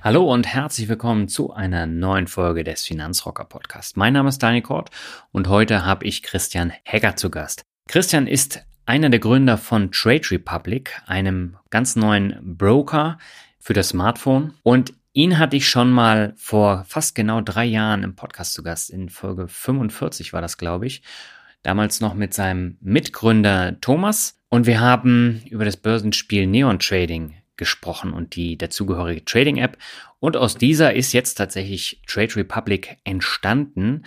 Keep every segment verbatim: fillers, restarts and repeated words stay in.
Hallo und herzlich willkommen zu einer neuen Folge des Finanzrocker Podcast. Mein Name ist Daniel Kort und heute habe ich Christian Hegger zu Gast. Christian ist einer der Gründer von Trade Republic, einem ganz neuen Broker für das Smartphone. Und ihn hatte ich schon mal vor fast genau drei Jahren im Podcast zu Gast. In Folge fünfundvierzig war das, glaube ich. Damals noch mit seinem Mitgründer Thomas. Und wir haben über das Börsenspiel Neon Trading gesprochen und die dazugehörige Trading-App. Und aus dieser ist jetzt tatsächlich Trade Republic entstanden.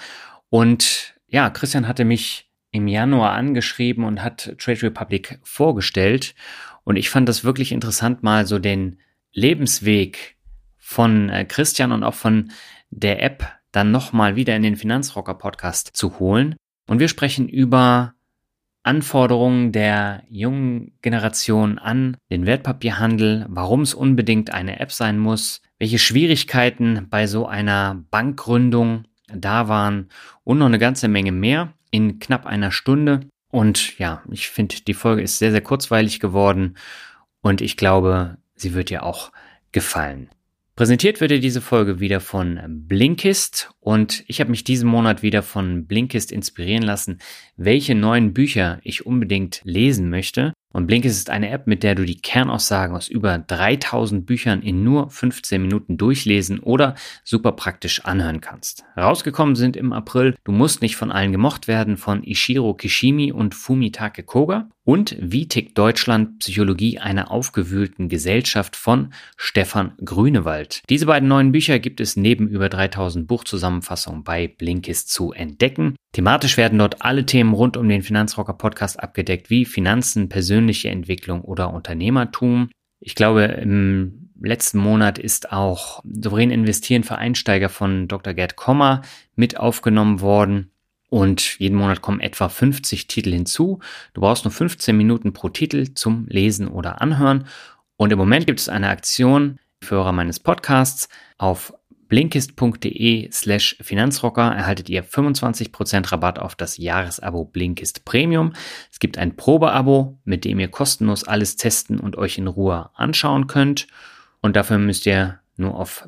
Und ja, Christian hatte mich im Januar angeschrieben und hat Trade Republic vorgestellt. Und ich fand das wirklich interessant, mal so den Lebensweg von Christian und auch von der App dann nochmal wieder in den Finanzrocker-Podcast zu holen. Und wir sprechen über Anforderungen der jungen Generation an den Wertpapierhandel, warum es unbedingt eine App sein muss, welche Schwierigkeiten bei so einer Bankgründung da waren und noch eine ganze Menge mehr in knapp einer Stunde. Und ja, ich finde, die Folge ist sehr, sehr kurzweilig geworden und ich glaube, sie wird dir auch gefallen. Präsentiert wird dir diese Folge wieder von Blinkist und ich habe mich diesen Monat wieder von Blinkist inspirieren lassen, welche neuen Bücher ich unbedingt lesen möchte. Und Blinkist ist eine App, mit der du die Kernaussagen aus über dreitausend Büchern in nur fünfzehn Minuten durchlesen oder super praktisch anhören kannst. Rausgekommen sind im April Du musst nicht von allen gemocht werden von Ishiro Kishimi und Fumitake Koga und Wie tickt Deutschland? Psychologie einer aufgewühlten Gesellschaft von Stefan Grünewald. Diese beiden neuen Bücher gibt es neben über dreitausend Buchzusammenfassungen bei Blinkist zu entdecken. Thematisch werden dort alle Themen rund um den Finanzrocker Podcast abgedeckt, wie Finanzen, persönliche Entwicklung oder Unternehmertum. Ich glaube, im letzten Monat ist auch Souverän investieren für Einsteiger von Doktor Gerd Kommer mit aufgenommen worden. Und jeden Monat kommen etwa fünfzig Titel hinzu. Du brauchst nur fünfzehn Minuten pro Titel zum Lesen oder Anhören. Und im Moment gibt es eine Aktion für Hörer meines Podcasts. Auf blinkist.de slash Finanzrocker erhaltet ihr fünfundzwanzig Prozent Rabatt auf das Jahresabo Blinkist Premium. Es gibt ein Probeabo, mit dem ihr kostenlos alles testen und euch in Ruhe anschauen könnt. Und dafür müsst ihr nur auf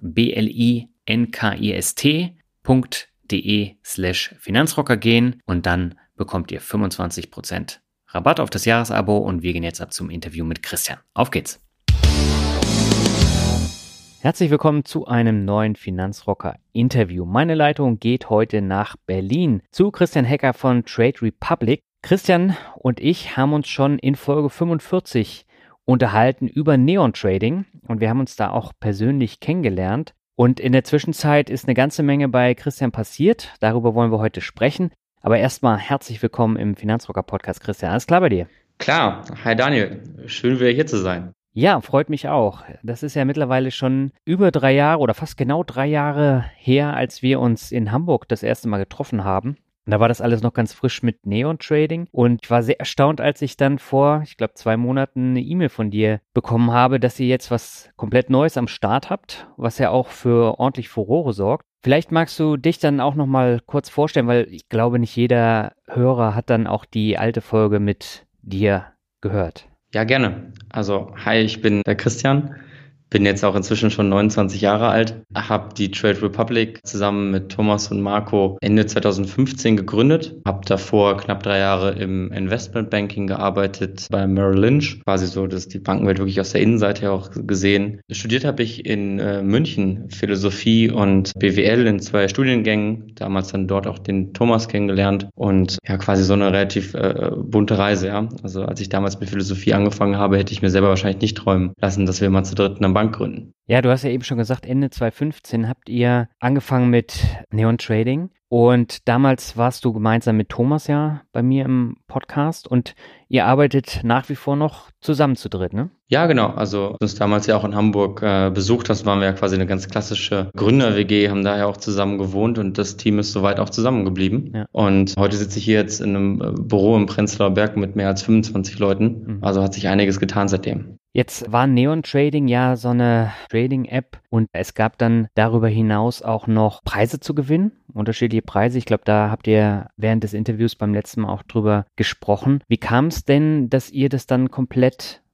blinkist.de slash Finanzrocker gehen und dann bekommt ihr fünfundzwanzig Prozent Rabatt auf das Jahresabo und wir gehen jetzt ab zum Interview mit Christian. Auf geht's! Herzlich willkommen zu einem neuen Finanzrocker-Interview. Meine Leitung geht heute nach Berlin zu Christian Hegger von Trade Republic. Christian und ich haben uns schon in Folge fünfundvierzig unterhalten über Neon Trading und wir haben uns da auch persönlich kennengelernt. Und in der Zwischenzeit ist eine ganze Menge bei Christian passiert. Darüber wollen wir heute sprechen. Aber erstmal herzlich willkommen im Finanzrocker-Podcast, Christian. Alles klar bei dir? Klar. Hi Daniel. Schön wieder hier zu sein. Ja, freut mich auch. Das ist ja mittlerweile schon über drei Jahre oder fast genau drei Jahre her, als wir uns in Hamburg das erste Mal getroffen haben. Da war das alles noch ganz frisch mit Neon Trading und ich war sehr erstaunt, als ich dann vor, ich glaube, zwei Monaten eine E-Mail von dir bekommen habe, dass ihr jetzt was komplett Neues am Start habt, was ja auch für ordentlich Furore sorgt. Vielleicht magst du dich dann auch nochmal kurz vorstellen, weil ich glaube, nicht jeder Hörer hat dann auch die alte Folge mit dir gehört. Ja, gerne. Also, hi, ich bin der Christian, bin jetzt auch inzwischen schon neunundzwanzig Jahre alt, habe die Trade Republic zusammen mit Thomas und Marco Ende zweitausendfünfzehn gegründet, habe davor knapp drei Jahre im Investmentbanking gearbeitet bei Merrill Lynch, quasi so, dass die Bankenwelt wirklich aus der Innenseite her auch gesehen. Studiert habe ich in äh, München Philosophie und B W L in zwei Studiengängen, damals dann dort auch den Thomas kennengelernt und ja, quasi so eine relativ äh, bunte Reise, ja. Also als ich damals mit Philosophie angefangen habe, hätte ich mir selber wahrscheinlich nicht träumen lassen, dass wir mal zu dritt in einer Bank gründen. Ja, du hast ja eben schon gesagt, Ende zweitausendfünfzehn habt ihr angefangen mit Neon Trading und damals warst du gemeinsam mit Thomas ja bei mir im Podcast und ihr arbeitet nach wie vor noch zusammen zu dritt, ne? Ja, genau. Also uns damals ja auch in Hamburg äh, besucht hast, waren wir ja quasi eine ganz klassische Gründer-W G, haben daher auch zusammen gewohnt und das Team ist soweit auch zusammengeblieben. Ja. Und heute sitze ich hier jetzt in einem äh, Büro im Prenzlauer Berg mit mehr als fünfundzwanzig Leuten. Mhm. Also hat sich einiges getan seitdem. Jetzt war Neon Trading ja so eine Trading-App und es gab dann darüber hinaus auch noch Preise zu gewinnen, unterschiedliche Preise. Ich glaube, da habt ihr während des Interviews beim letzten Mal auch drüber gesprochen. Wie kam es denn, dass ihr das dann komplett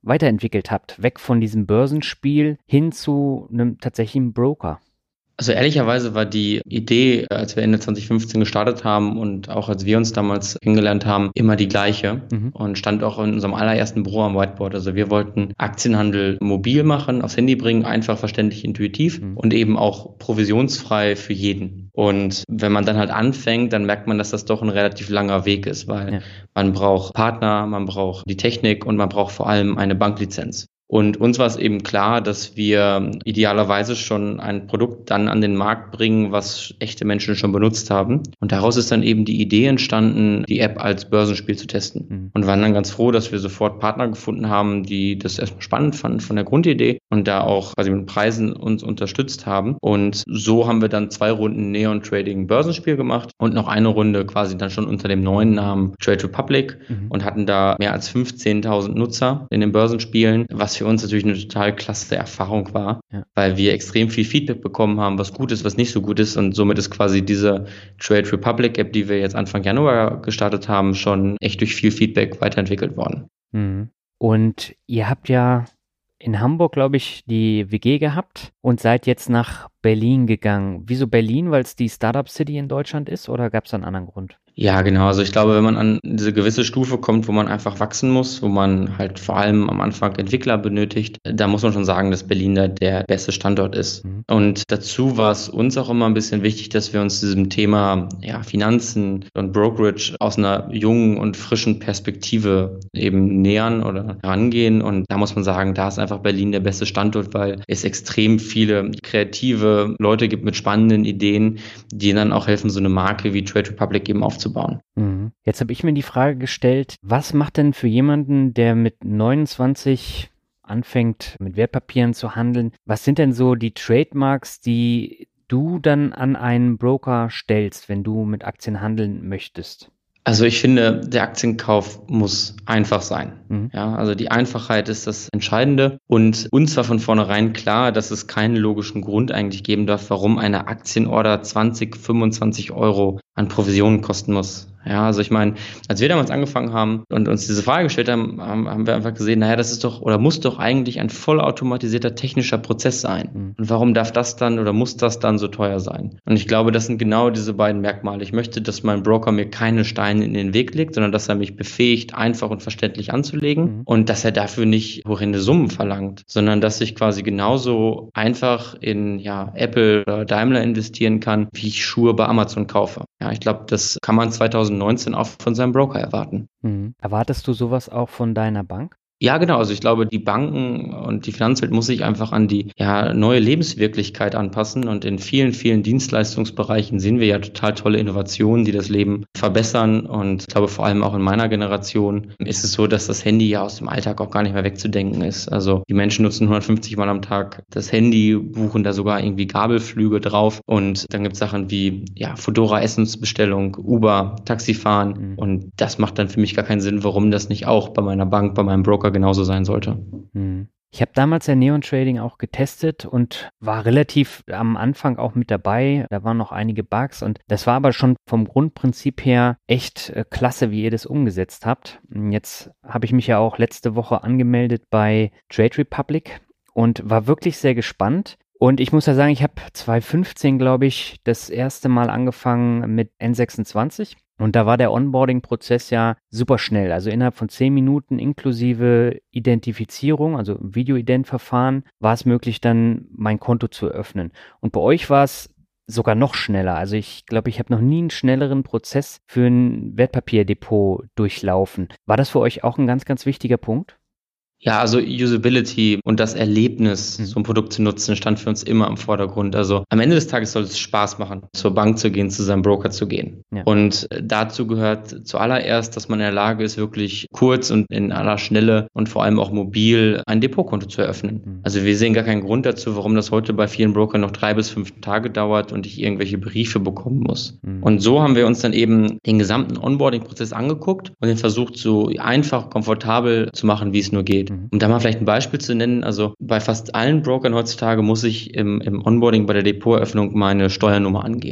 weiterentwickelt habt, weg von diesem Börsenspiel hin zu einem tatsächlichen Broker? Also ehrlicherweise war die Idee, als wir Ende zwanzig fünfzehn gestartet haben und auch als wir uns damals kennengelernt haben, immer die gleiche mhm. und stand auch in unserem allerersten Büro am Whiteboard. Also wir wollten Aktienhandel mobil machen, aufs Handy bringen, einfach, verständlich, intuitiv mhm. und eben auch provisionsfrei für jeden. Und wenn man dann halt anfängt, dann merkt man, dass das doch ein relativ langer Weg ist, weil ja. man braucht Partner, man braucht die Technik und man braucht vor allem eine Banklizenz. Und uns war es eben klar, dass wir idealerweise schon ein Produkt dann an den Markt bringen, was echte Menschen schon benutzt haben. Und daraus ist dann eben die Idee entstanden, die App als Börsenspiel zu testen. Mhm. Und waren dann ganz froh, dass wir sofort Partner gefunden haben, die das erstmal spannend fanden von der Grundidee und da auch quasi mit Preisen uns unterstützt haben. Und so haben wir dann zwei Runden Neon Trading Börsenspiel gemacht und noch eine Runde quasi dann schon unter dem neuen Namen Trade Republic mhm. und hatten da mehr als fünfzehntausend Nutzer in den Börsenspielen, was für uns natürlich eine total klasse Erfahrung war, ja. weil wir extrem viel Feedback bekommen haben, was gut ist, was nicht so gut ist, und somit ist quasi diese Trade Republic App, die wir jetzt Anfang Januar gestartet haben, schon echt durch viel Feedback weiterentwickelt worden. Mhm. Und ihr habt ja in Hamburg, glaube ich, die W G gehabt und seid jetzt nach Berlin gegangen. Wieso Berlin? Weil es die Startup City in Deutschland ist, oder gab es einen anderen Grund? Ja, genau. Also ich glaube, wenn man an diese gewisse Stufe kommt, wo man einfach wachsen muss, wo man halt vor allem am Anfang Entwickler benötigt, da muss man schon sagen, dass Berlin da der beste Standort ist. Mhm. Und dazu war es uns auch immer ein bisschen wichtig, dass wir uns diesem Thema ja, Finanzen und Brokerage aus einer jungen und frischen Perspektive eben nähern oder herangehen. Und da muss man sagen, da ist einfach Berlin der beste Standort, weil es extrem viele kreative Leute gibt mit spannenden Ideen, die dann auch helfen, so eine Marke wie Trade Republic eben aufzubauen. Mhm. Jetzt habe ich mir die Frage gestellt, was macht denn für jemanden, der mit neunundzwanzig anfängt, mit Wertpapieren zu handeln, was sind denn so die Trademarks, die du dann an einen Broker stellst, wenn du mit Aktien handeln möchtest? Also ich finde, der Aktienkauf muss einfach sein. Mhm. Ja, also die Einfachheit ist das Entscheidende. Und uns war von vornherein klar, dass es keinen logischen Grund eigentlich geben darf, warum eine Aktienorder zwanzig, fünfundzwanzig Euro an Provisionen kosten muss. Ja, also ich meine, als wir damals angefangen haben und uns diese Frage gestellt haben, haben, haben wir einfach gesehen, naja, das ist doch oder muss doch eigentlich ein vollautomatisierter technischer Prozess sein. Mhm. Und warum darf das dann oder muss das dann so teuer sein? Und ich glaube, das sind genau diese beiden Merkmale. Ich möchte, dass mein Broker mir keine Steine in den Weg legt, sondern dass er mich befähigt, einfach und verständlich anzulegen mhm. und dass er dafür nicht horrende Summen verlangt, sondern dass ich quasi genauso einfach in ja, Apple oder Daimler investieren kann, wie ich Schuhe bei Amazon kaufe. Ja, ich glaube, das kann man zweitausendneunzehn auch von seinem Broker erwarten. Mhm. Erwartest du sowas auch von deiner Bank? Ja, genau. Also ich glaube, die Banken und die Finanzwelt muss sich einfach an die ja, neue Lebenswirklichkeit anpassen. Und in vielen, vielen Dienstleistungsbereichen sehen wir ja total tolle Innovationen, die das Leben verbessern. Und ich glaube, vor allem auch in meiner Generation ist es so, dass das Handy ja aus dem Alltag auch gar nicht mehr wegzudenken ist. Also die Menschen nutzen hundertfünfzig Mal am Tag das Handy, buchen da sogar irgendwie Gabelflüge drauf. Und dann gibt es Sachen wie ja, Foodora Essensbestellung, Uber, Taxifahren. Mhm. Und das macht dann für mich gar keinen Sinn, warum das nicht auch bei meiner Bank, bei meinem Broker genauso sein sollte. Ich habe damals ja Neon Trading auch getestet und war relativ am Anfang auch mit dabei. Da waren noch einige Bugs und das war aber schon vom Grundprinzip her echt äh, klasse, wie ihr das umgesetzt habt. Jetzt habe ich mich ja auch letzte Woche angemeldet bei Trade Republic und war wirklich sehr gespannt. Und ich muss ja sagen, ich habe zwanzig fünfzehn, glaube ich, das erste Mal angefangen mit N sechsundzwanzig. Und da war der Onboarding-Prozess ja super schnell. Also innerhalb von zehn Minuten inklusive Identifizierung, also Video-Ident-Verfahren, war es möglich, dann mein Konto zu eröffnen. Und bei euch war es sogar noch schneller. Also ich glaube, ich habe noch nie einen schnelleren Prozess für ein Wertpapierdepot durchlaufen. War das für euch auch ein ganz, ganz wichtiger Punkt? Ja, also Usability und das Erlebnis, mhm. so ein Produkt zu nutzen, stand für uns immer im Vordergrund. Also am Ende des Tages soll es Spaß machen, zur Bank zu gehen, zu seinem Broker zu gehen. Ja. Und dazu gehört zuallererst, dass man in der Lage ist, wirklich kurz und in aller Schnelle und vor allem auch mobil ein Depotkonto zu eröffnen. Mhm. Also wir sehen gar keinen Grund dazu, warum das heute bei vielen Brokern noch drei bis fünf Tage dauert und ich irgendwelche Briefe bekommen muss. Mhm. Und so haben wir uns dann eben den gesamten Onboarding-Prozess angeguckt und den versucht, so einfach, komfortabel zu machen, wie es nur geht. Um da mal vielleicht ein Beispiel zu nennen, also bei fast allen Brokern heutzutage muss ich im, im Onboarding bei der Depoteröffnung meine Steuernummer angeben. Mhm.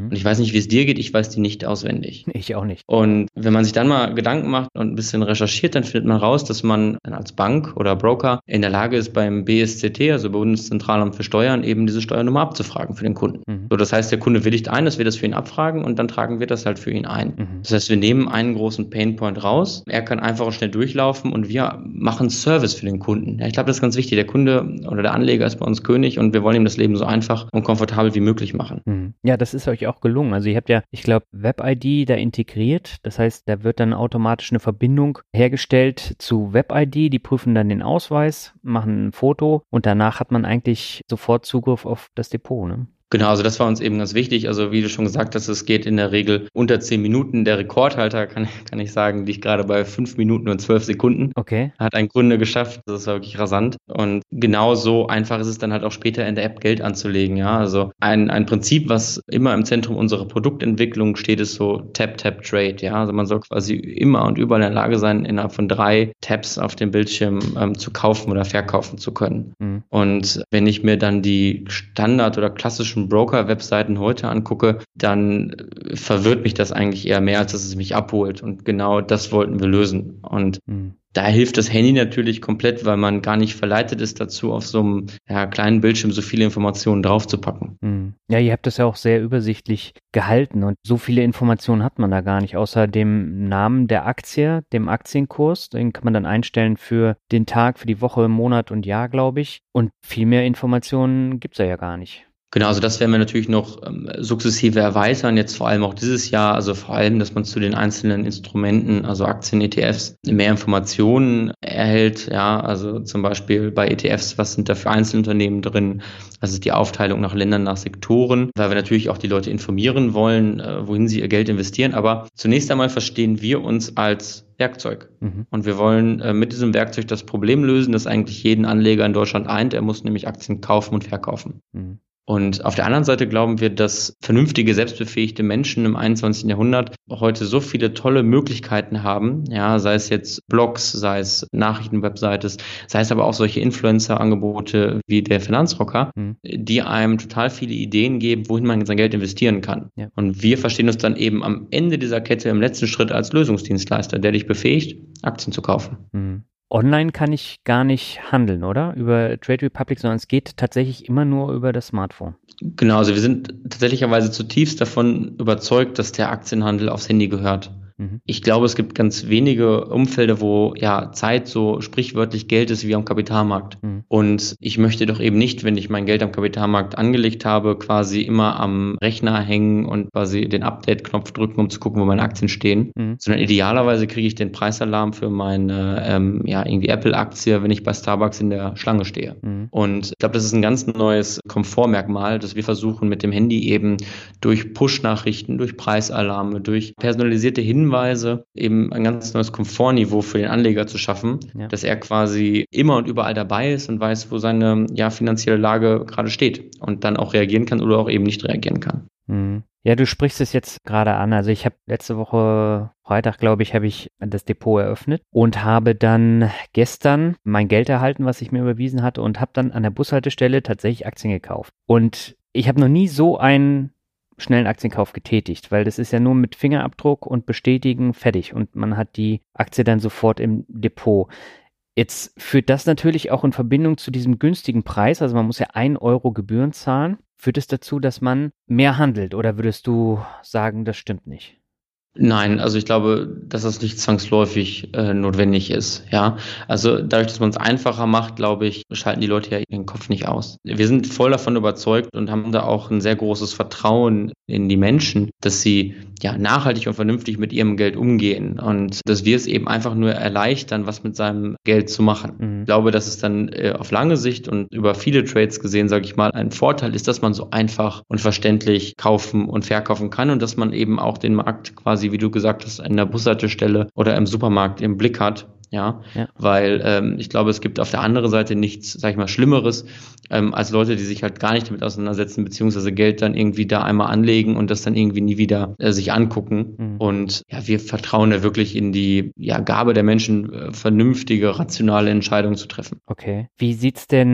Und ich weiß nicht, wie es dir geht, ich weiß die nicht auswendig. Ich auch nicht. Und wenn man sich dann mal Gedanken macht und ein bisschen recherchiert, dann findet man raus, dass man als Bank oder Broker in der Lage ist, beim B S Z T, also Bundeszentralamt für Steuern, eben diese Steuernummer abzufragen für den Kunden. Mhm. So, das heißt, der Kunde willigt ein, dass wir das für ihn abfragen und dann tragen wir das halt für ihn ein. Mhm. Das heißt, wir nehmen einen großen Painpoint raus, er kann einfach und schnell durchlaufen und wir machen Service für den Kunden. Ja, ich glaube, das ist ganz wichtig. Der Kunde oder der Anleger ist bei uns König und wir wollen ihm das Leben so einfach und komfortabel wie möglich machen. Mhm. Ja, das ist euch auch gelungen. Also ihr habt ja, ich glaube, Web-I D da integriert. Das heißt, da wird dann automatisch eine Verbindung hergestellt zu Web-I D. Die prüfen dann den Ausweis, machen ein Foto und danach hat man eigentlich sofort Zugriff auf das Depot, ne? Genau, also das war uns eben ganz wichtig. Also wie du schon gesagt hast, es geht in der Regel unter zehn Minuten. Der Rekordhalter, kann, kann ich sagen, liegt gerade bei fünf Minuten und zwölf Sekunden. Okay. Hat ein Kunde geschafft. Das war wirklich rasant. Und genau so einfach ist es dann halt auch später in der App Geld anzulegen. Ja, also ein, ein Prinzip, was immer im Zentrum unserer Produktentwicklung steht, ist so Tap, Tap, Trade. Ja, also man soll quasi immer und überall in der Lage sein, innerhalb von drei Taps auf dem Bildschirm ähm, zu kaufen oder verkaufen zu können. Mhm. Und wenn ich mir dann die Standard- oder klassischen Broker-Webseiten heute angucke, dann verwirrt mich das eigentlich eher mehr, als dass es mich abholt. Und genau das wollten wir lösen. Und mhm. da hilft das Handy natürlich komplett, weil man gar nicht verleitet ist dazu, auf so einem ja, kleinen Bildschirm so viele Informationen draufzupacken. Mhm. Ja, ihr habt das ja auch sehr übersichtlich gehalten und so viele Informationen hat man da gar nicht, außer dem Namen der Aktie, dem Aktienkurs. Den kann man dann einstellen für den Tag, für die Woche, Monat und Jahr, glaube ich. Und viel mehr Informationen gibt's da ja gar nicht. Genau, also das werden wir natürlich noch ähm, sukzessive erweitern, jetzt vor allem auch dieses Jahr, also vor allem, dass man zu den einzelnen Instrumenten, also Aktien, E T Fs, mehr Informationen erhält, ja, also zum Beispiel bei E T Fs, was sind da für Einzelunternehmen drin, was ist die Aufteilung nach Ländern, nach Sektoren, weil wir natürlich auch die Leute informieren wollen, äh, wohin sie ihr Geld investieren, aber zunächst einmal verstehen wir uns als Werkzeug. Mhm. Und wir wollen äh, mit diesem Werkzeug das Problem lösen, das eigentlich jeden Anleger in Deutschland eint, er muss nämlich Aktien kaufen und verkaufen. Mhm. Und auf der anderen Seite glauben wir, dass vernünftige, selbstbefähigte Menschen im einundzwanzigsten Jahrhundert heute so viele tolle Möglichkeiten haben, ja, sei es jetzt Blogs, sei es Nachrichtenwebsites, sei es aber auch solche Influencer-Angebote wie der Finanzrocker, mhm. die einem total viele Ideen geben, wohin man sein Geld investieren kann. Ja. Und wir verstehen uns dann eben am Ende dieser Kette im letzten Schritt als Lösungsdienstleister, der dich befähigt, Aktien zu kaufen. Mhm. Online kann ich gar nicht handeln, oder? Über Trade Republic, sondern es geht tatsächlich immer nur über das Smartphone. Genau, also wir sind tatsächlicherweise zutiefst davon überzeugt, dass der Aktienhandel aufs Handy gehört. Mhm. Ich glaube, es gibt ganz wenige Umfelder, wo ja Zeit so sprichwörtlich Geld ist wie am Kapitalmarkt. Mhm. Und ich möchte doch eben nicht, wenn ich mein Geld am Kapitalmarkt angelegt habe, quasi immer am Rechner hängen und quasi den Update-Knopf drücken, um zu gucken, wo meine Aktien stehen. Mhm. Sondern idealerweise kriege ich den Preisalarm für meine ähm, ja irgendwie Apple-Aktie, wenn ich bei Starbucks in der Schlange stehe. Mhm. Und ich glaube, das ist ein ganz neues Komfortmerkmal, das wir versuchen mit dem Handy eben durch Push-Nachrichten, durch Preisalarme, durch personalisierte Hinweise Weise eben ein ganz neues Komfortniveau für den Anleger zu schaffen, ja. dass er quasi immer und überall dabei ist und weiß, wo seine ja, finanzielle Lage gerade steht und dann auch reagieren kann oder auch eben nicht reagieren kann. Mhm. Ja, du sprichst es jetzt gerade an. Also ich habe letzte Woche Freitag, glaube ich, habe ich das Depot eröffnet und habe dann gestern mein Geld erhalten, was ich mir überwiesen hatte und habe dann an der Bushaltestelle tatsächlich Aktien gekauft. Und ich habe noch nie so einen schnellen Aktienkauf getätigt, weil das ist ja nur mit Fingerabdruck und Bestätigen fertig und man hat die Aktie dann sofort im Depot. Jetzt führt das natürlich auch in Verbindung zu diesem günstigen Preis, also man muss ja ein Euro Gebühren zahlen, führt es dazu, dass man mehr handelt oder würdest du sagen, das stimmt nicht? Nein, also ich glaube, dass das nicht zwangsläufig äh, notwendig ist. Ja, also dadurch, dass man es einfacher macht, glaube ich, schalten die Leute ja ihren Kopf nicht aus. Wir sind voll davon überzeugt und haben da auch ein sehr großes Vertrauen in die Menschen, dass sie ja nachhaltig und vernünftig mit ihrem Geld umgehen und dass wir es eben einfach nur erleichtern, was mit seinem Geld zu machen. Mhm. Ich glaube, dass es dann äh, auf lange Sicht und über viele Trades gesehen, sage ich mal, ein Vorteil ist, dass man so einfach und verständlich kaufen und verkaufen kann und dass man eben auch den Markt quasi, wie du gesagt hast, an der Bushaltestelle oder im Supermarkt im Blick hat. Ja, ja. weil ähm, ich glaube, es gibt auf der anderen Seite nichts, sag ich mal, Schlimmeres, ähm, als Leute, die sich halt gar nicht damit auseinandersetzen, beziehungsweise Geld dann irgendwie da einmal anlegen und das dann irgendwie nie wieder äh, sich angucken. Mhm. Und ja, wir vertrauen da wirklich in die ja, Gabe der Menschen, äh, vernünftige, rationale Entscheidungen zu treffen. Okay. Wie sieht's denn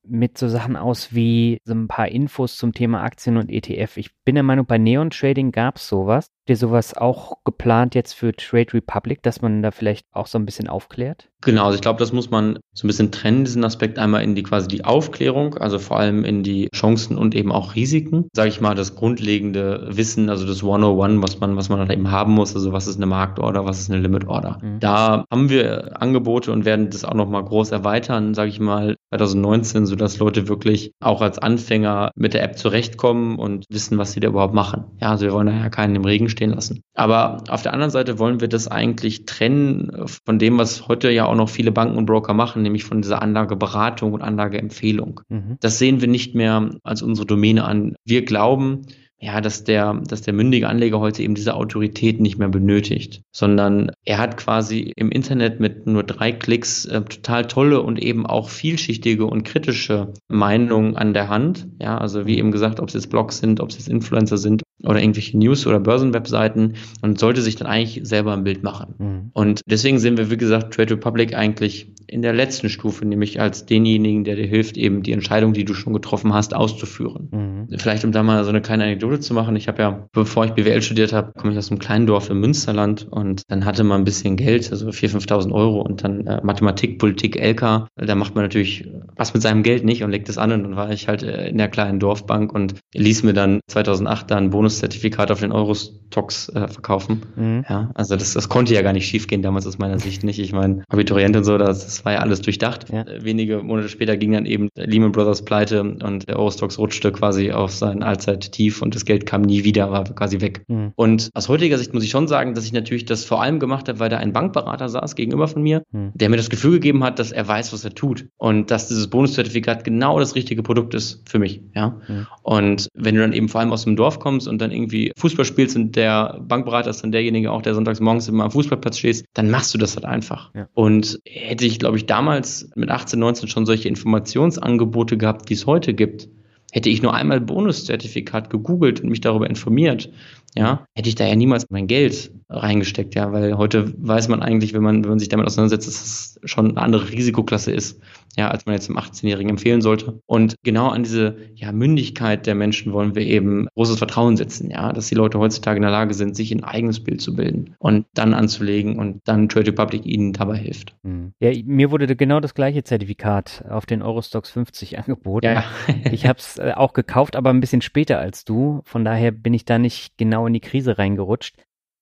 mit so Sachen aus wie so ein paar Infos zum Thema Aktien und E T F. Ich bin der Meinung, bei Neon Trading gab es sowas. Habt ihr sowas auch geplant jetzt für Trade Republic, dass man da vielleicht auch so ein bisschen aufklärt? Genau, also ich glaube, das muss man so ein bisschen trennen, diesen Aspekt einmal in die quasi die Aufklärung, also vor allem in die Chancen und eben auch Risiken. Sage ich mal, das grundlegende Wissen, also das hunderteins, was man, was man halt eben haben muss, also was ist eine Marktorder, was ist eine Limit-Order. Mhm. Da haben wir Angebote und werden das auch nochmal groß erweitern, sage ich mal, zwanzig neunzehn, sodass Leute wirklich auch als Anfänger mit der App zurechtkommen und wissen, was sie da überhaupt machen. Ja, also wir wollen da ja keinen im Regen stehen lassen. Aber auf der anderen Seite wollen wir das eigentlich trennen von dem, was heute ja auch noch viele Banken und Broker machen, nämlich von dieser Anlageberatung und Anlageempfehlung. Mhm. Das sehen wir nicht mehr als unsere Domäne an. Wir glauben, ja, dass der, dass der mündige Anleger heute eben diese Autorität nicht mehr benötigt, sondern er hat quasi im Internet mit nur drei Klicks äh, total tolle und eben auch vielschichtige und kritische Meinungen an der Hand. Ja, also wie eben gesagt, ob es jetzt Blogs sind, ob es jetzt Influencer sind oder irgendwelche News- oder Börsenwebseiten, und sollte sich dann eigentlich selber ein Bild machen. Mhm. Und deswegen sehen wir, wie gesagt, Trade Republic eigentlich in der letzten Stufe, nämlich als denjenigen, der dir hilft, eben die Entscheidung, die du schon getroffen hast, auszuführen. Mhm. Vielleicht, um da mal so eine kleine Anekdote zu machen. Ich habe ja, bevor ich B W L studiert habe, komme ich aus einem kleinen Dorf im Münsterland, und dann hatte man ein bisschen Geld, also viertausend, fünftausend Euro, und dann äh, Mathematik, Politik, L K. Da macht man natürlich was mit seinem Geld nicht und legt es an, und dann war ich halt äh, in der kleinen Dorfbank und ließ mir dann zweitausendacht dann ein Bonuszertifikat auf den Eurostox äh, verkaufen. Mhm. Ja, also das, das konnte ja gar nicht schiefgehen damals aus meiner Sicht nicht. Ich meine, Abiturient und so, das, das war ja alles durchdacht. Ja. Äh, wenige Monate später ging dann eben Lehman Brothers pleite und der Eurostox rutschte quasi auf sein Allzeittief und das Geld kam nie wieder, war quasi weg. Mhm. Und aus heutiger Sicht muss ich schon sagen, dass ich natürlich das vor allem gemacht habe, weil da ein Bankberater saß gegenüber von mir, mhm. der mir das Gefühl gegeben hat, dass er weiß, was er tut und dass dieses Bonuszertifikat genau das richtige Produkt ist für mich. Ja. Mhm. Und wenn du dann eben vor allem aus dem Dorf kommst und dann irgendwie Fußball spielst und der Bankberater ist dann derjenige auch, der sonntags morgens immer am Fußballplatz stehst, dann machst du das halt einfach. Ja. Und hätte ich, glaube ich, damals mit achtzehn, neunzehn schon solche Informationsangebote gehabt, wie es heute gibt, hätte ich nur einmal Bonuszertifikat gegoogelt und mich darüber informiert, ja, hätte ich da ja niemals mein Geld reingesteckt, ja, weil heute weiß man eigentlich, wenn man, wenn man sich damit auseinandersetzt, dass es schon eine andere Risikoklasse ist, ja, als man jetzt einem achtzehnjährigen empfehlen sollte. Und genau an diese, ja, Mündigkeit der Menschen wollen wir eben großes Vertrauen setzen, ja, dass die Leute heutzutage in der Lage sind, sich ein eigenes Bild zu bilden und dann anzulegen und dann Trade Republic ihnen dabei hilft. Ja, mir wurde genau das gleiche Zertifikat auf den Eurostox fünfzig angeboten. Ja. Ich habe es auch gekauft, aber ein bisschen später als du. Von daher bin ich da nicht genau in die Krise reingerutscht.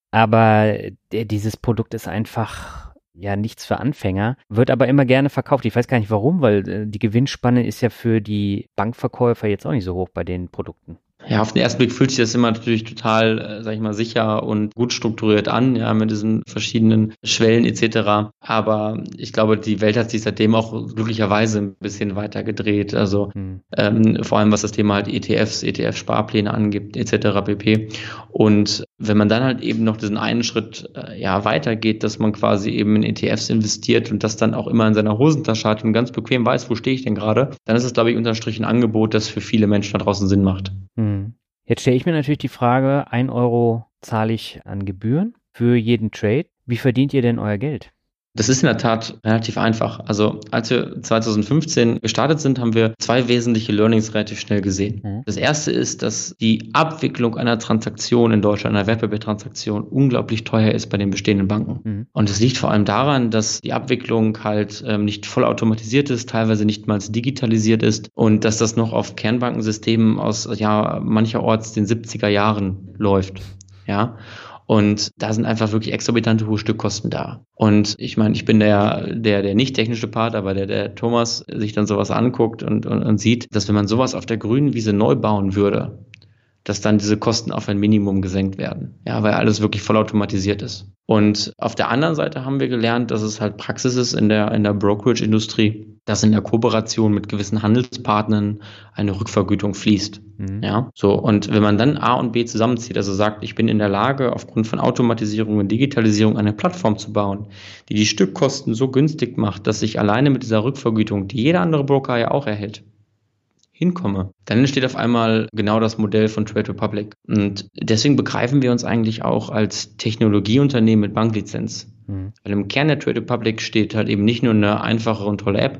Aber dieses Produkt ist einfach ja nichts für Anfänger, wird aber immer gerne verkauft. Ich weiß gar nicht warum, weil die Gewinnspanne ist ja für die Bankverkäufer jetzt auch nicht so hoch bei den Produkten. Ja, auf den ersten Blick fühlt sich das immer natürlich total, äh, sag ich mal, sicher und gut strukturiert an, ja, mit diesen verschiedenen Schwellen et cetera. Aber ich glaube, die Welt hat sich seitdem auch glücklicherweise ein bisschen weiter gedreht. Also hm. ähm, vor allem was das Thema halt E T Fs, E T F-Sparpläne angibt, et cetera pp. Und wenn man dann halt eben noch diesen einen Schritt äh, ja weitergeht, dass man quasi eben in E T Fs investiert und das dann auch immer in seiner Hosentasche hat und ganz bequem weiß, wo stehe ich denn gerade, dann ist es, glaube ich, unterm Strich ein Angebot, das für viele Menschen da draußen Sinn macht. Hm. Jetzt stelle ich mir natürlich die Frage, ein Euro zahle ich an Gebühren für jeden Trade. Wie verdient ihr denn euer Geld? Das ist in der Tat relativ einfach. Also als wir zwanzig fünfzehn gestartet sind, haben wir zwei wesentliche Learnings relativ schnell gesehen. Mhm. Das erste ist, dass die Abwicklung einer Transaktion in Deutschland, einer Wertpapiertransaktion, unglaublich teuer ist bei den bestehenden Banken. Mhm. Und das liegt vor allem daran, dass die Abwicklung halt ähm, nicht vollautomatisiert ist, teilweise nicht mal digitalisiert ist und dass das noch auf Kernbankensystemen aus ja mancherorts den siebziger Jahren läuft. Ja. Und da sind einfach wirklich exorbitante hohe Stückkosten da. Und ich meine, ich bin der, der, der nicht technische Part, aber der, der Thomas sich dann sowas anguckt und, und, und sieht, dass wenn man sowas auf der grünen Wiese neu bauen würde, dass dann diese Kosten auf ein Minimum gesenkt werden. Ja, weil alles wirklich vollautomatisiert ist. Und auf der anderen Seite haben wir gelernt, dass es halt Praxis ist in der, in der Brokerage-Industrie, dass in der Kooperation mit gewissen Handelspartnern eine Rückvergütung fließt. Mhm. Ja, so. Und wenn man dann A und B zusammenzieht, also sagt, ich bin in der Lage, aufgrund von Automatisierung und Digitalisierung eine Plattform zu bauen, die die Stückkosten so günstig macht, dass ich alleine mit dieser Rückvergütung, die jeder andere Broker ja auch erhält, hinkomme, dann entsteht auf einmal genau das Modell von Trade Republic. Und deswegen begreifen wir uns eigentlich auch als Technologieunternehmen mit Banklizenz. Mhm. Weil im Kern der Trade Republic steht halt eben nicht nur eine einfache und tolle App,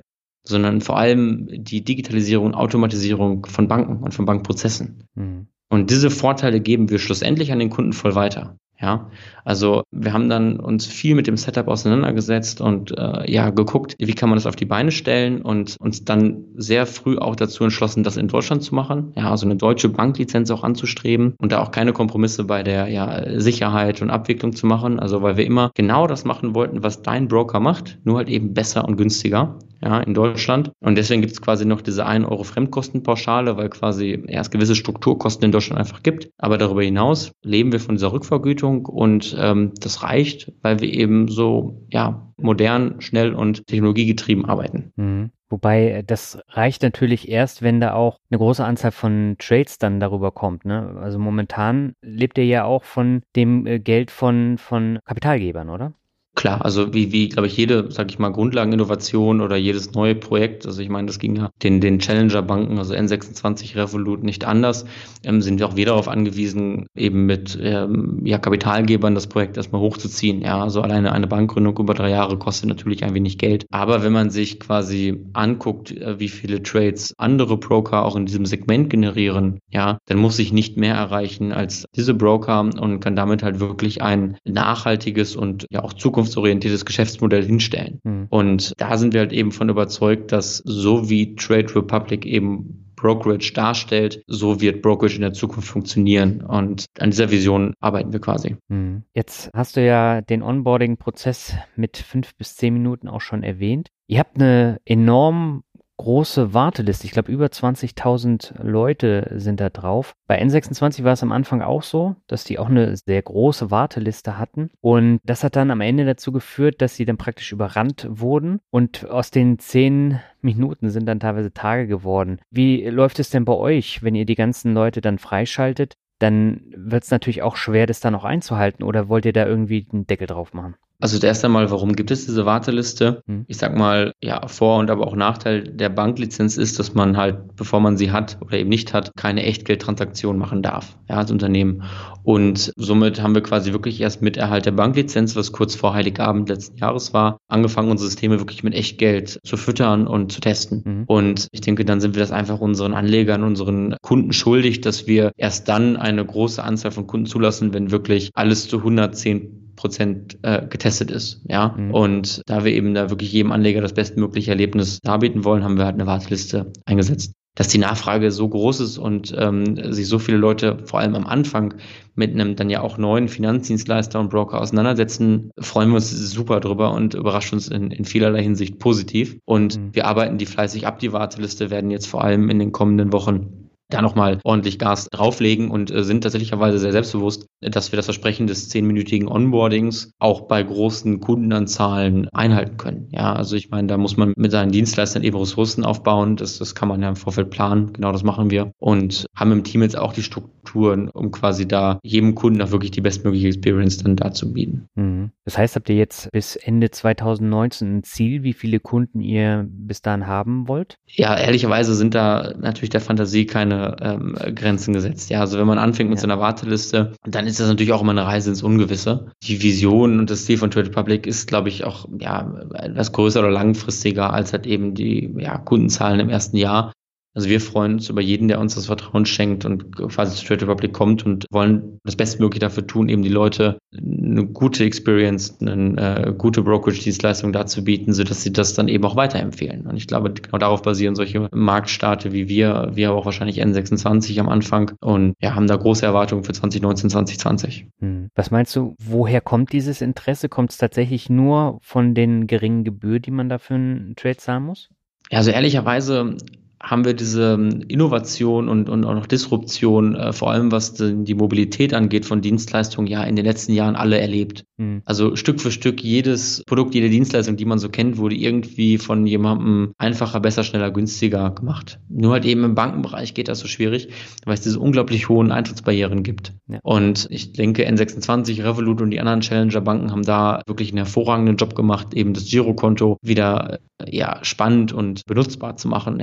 sondern vor allem die Digitalisierung und Automatisierung von Banken und von Bankprozessen. Mhm. Und diese Vorteile geben wir schlussendlich an den Kunden voll weiter. Ja, also wir haben dann uns viel mit dem Setup auseinandergesetzt und äh, ja geguckt, wie kann man das auf die Beine stellen und uns dann sehr früh auch dazu entschlossen, das in Deutschland zu machen. Ja, also eine deutsche Banklizenz auch anzustreben und da auch keine Kompromisse bei der ja, Sicherheit und Abwicklung zu machen. Also weil wir immer genau das machen wollten, was dein Broker macht, nur halt eben besser und günstiger. Ja, in Deutschland. Und deswegen gibt es quasi noch diese ein Euro Fremdkostenpauschale, weil quasi ja, es gewisse Strukturkosten in Deutschland einfach gibt. Aber darüber hinaus leben wir von dieser Rückvergütung und ähm, das reicht, weil wir eben so ja modern, schnell und technologiegetrieben arbeiten. Mhm. Wobei das reicht natürlich erst, wenn da auch eine große Anzahl von Trades dann darüber kommt. Ne? Also momentan lebt ihr ja auch von dem äh, Geld von, von Kapitalgebern, oder? Klar, also wie, wie glaube ich, jede, sag ich mal, Grundlageninnovation oder jedes neue Projekt, also ich meine, das ging ja den, den Challenger-Banken, also N sechsundzwanzig, Revolut nicht anders, ähm, sind wir auch wieder darauf angewiesen, eben mit ähm, ja, Kapitalgebern das Projekt erstmal hochzuziehen. Ja, also alleine eine Bankgründung über drei Jahre kostet natürlich ein wenig Geld. Aber wenn man sich quasi anguckt, äh, wie viele Trades andere Broker auch in diesem Segment generieren, ja, dann muss ich nicht mehr erreichen als diese Broker und kann damit halt wirklich ein nachhaltiges und ja auch zukunftsorientiertes Geschäftsmodell hinstellen. Mhm. Und da sind wir halt eben von überzeugt, dass so wie Trade Republic eben Brokerage darstellt, so wird Brokerage in der Zukunft funktionieren. Und an dieser Vision arbeiten wir quasi. Mhm. Jetzt hast du ja den Onboarding-Prozess mit fünf bis zehn Minuten auch schon erwähnt. Ihr habt eine enorm große Warteliste. Ich glaube, über zwanzigtausend Leute sind da drauf. Bei N sechsundzwanzig war es am Anfang auch so, dass die auch eine sehr große Warteliste hatten. Und das hat dann am Ende dazu geführt, dass sie dann praktisch überrannt wurden. Und aus den zehn Minuten sind dann teilweise Tage geworden. Wie läuft es denn bei euch, wenn ihr die ganzen Leute dann freischaltet? Dann wird es natürlich auch schwer, das dann auch einzuhalten. Oder wollt ihr da irgendwie einen Deckel drauf machen? Also erst einmal, warum gibt es diese Warteliste? Hm. Ich sag mal, ja, Vor- und aber auch Nachteil der Banklizenz ist, dass man halt, bevor man sie hat oder eben nicht hat, keine Echtgeldtransaktion machen darf, ja, als Unternehmen. Und somit haben wir quasi wirklich erst mit Erhalt der Banklizenz, was kurz vor Heiligabend letzten Jahres war, angefangen, unsere Systeme wirklich mit Echtgeld zu füttern und zu testen. Mhm. Und ich denke, dann sind wir das einfach unseren Anlegern, unseren Kunden schuldig, dass wir erst dann eine große Anzahl von Kunden zulassen, wenn wirklich alles zu hundertzehn Prozent äh, getestet ist, ja. Mhm. Und da wir eben da wirklich jedem Anleger das bestmögliche Erlebnis darbieten wollen, haben wir halt eine Warteliste eingesetzt. Dass die Nachfrage so groß ist und ähm, sich so viele Leute vor allem am Anfang mit einem dann ja auch neuen Finanzdienstleister und Broker auseinandersetzen, freuen wir uns super drüber und überrascht uns in, in vielerlei Hinsicht positiv. Und mhm. wir arbeiten die fleißig ab, die Warteliste, werden jetzt vor allem in den kommenden Wochen da nochmal ordentlich Gas drauflegen und äh, sind tatsächlicherweise sehr selbstbewusst, dass wir das Versprechen des zehnminütigen Onboardings auch bei großen Kundenanzahlen einhalten können. Ja, also ich meine, da muss man mit seinen Dienstleistern eben Ressourcen aufbauen. Das, das kann man ja im Vorfeld planen. Genau das machen wir und haben im Team jetzt auch die Strukturen, um quasi da jedem Kunden auch wirklich die bestmögliche Experience dann da zu bieten. Mhm. Das heißt, habt ihr jetzt bis Ende zweitausendneunzehn ein Ziel, wie viele Kunden ihr bis dahin haben wollt? Ja, ehrlicherweise sind da natürlich der Fantasie keine ähm, Grenzen gesetzt. Ja, also wenn man anfängt mit ja. so einer Warteliste, dann ist das natürlich auch immer eine Reise ins Ungewisse. Die Vision und das Ziel von Trade Republic ist, glaube ich, auch ja etwas größer oder langfristiger als halt eben die ja, Kundenzahlen im ersten Jahr. Also wir freuen uns über jeden, der uns das Vertrauen schenkt und quasi zu Trade Republic kommt und wollen das Bestmögliche dafür tun, eben die Leute eine gute Experience, eine äh, gute Brokerage-Dienstleistung dazu bieten, sodass sie das dann eben auch weiterempfehlen. Und ich glaube, genau darauf basieren solche Marktstarte wie wir, wir auch wahrscheinlich N sechsundzwanzig am Anfang und ja, haben da große Erwartungen für zwanzig neunzehn, zwanzig zwanzig. Hm. Was meinst du, woher kommt dieses Interesse? Kommt es tatsächlich nur von den geringen Gebühren, die man da für einen Trade zahlen muss? Ja, also ehrlicherweise haben wir diese Innovation und, und auch noch Disruption, äh, vor allem was die, die Mobilität angeht von Dienstleistungen, ja in den letzten Jahren alle erlebt. Mhm. Also Stück für Stück jedes Produkt, jede Dienstleistung, die man so kennt, wurde irgendwie von jemandem einfacher, besser, schneller, günstiger gemacht. Nur halt eben im Bankenbereich geht das so schwierig, weil es diese unglaublich hohen Eintrittsbarrieren gibt. Ja. Und ich denke, N sechsundzwanzig, Revolut und die anderen Challenger-Banken haben da wirklich einen hervorragenden Job gemacht, eben das Girokonto wieder ja spannend und benutzbar zu machen. Ja. Und